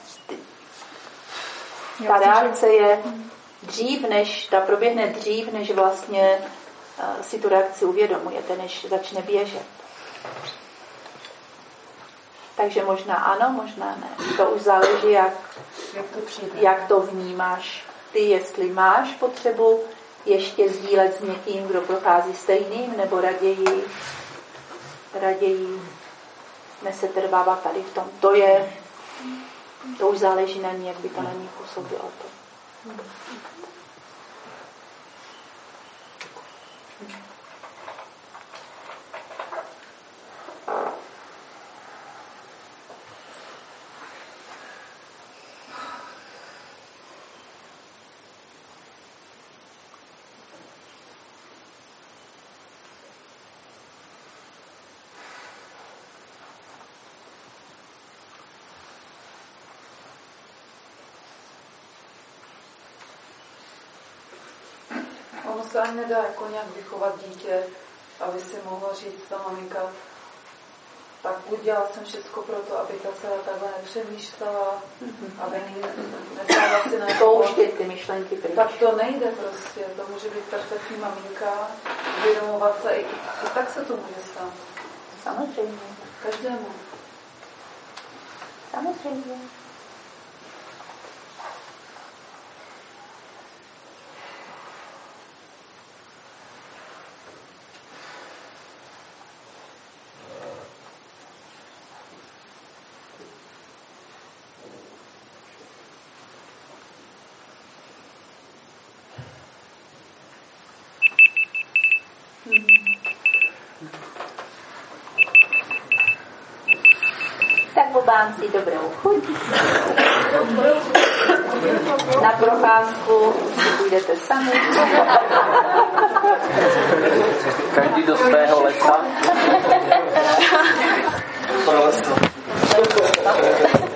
Ta reakce je dřív, než, ta proběhne dřív, než vlastně uh, si tu reakci uvědomujete, než začne běžet. Takže možná ano, možná ne. To už záleží, jak, jak, to, přijde. jak to vnímáš. Ty, jestli máš potřebu ještě sdílet s někým, kdo prochází stejným, nebo raději, raději nesetrvávat tady v tom. To je, to už záleží na ní, jak by to na ní působilo. To. Ono se ani nedá jako nějak vychovat dítě, aby si mohla říct ta maminka, tak udělal jsem všechno pro to, aby ta celá takhle nepřemýšlela, mm-hmm. aby nesála si na pouštět ty myšlenky pryč. Tak to nejde prostě, to může být perfektní maminka, uvědomovat se, i, i tak se to může stát. Samozřejmě. Každému. Samozřejmě. Tak obám si dobrou chuť. Na procházku půjdete sami. Každý do svého lesa. Prosto.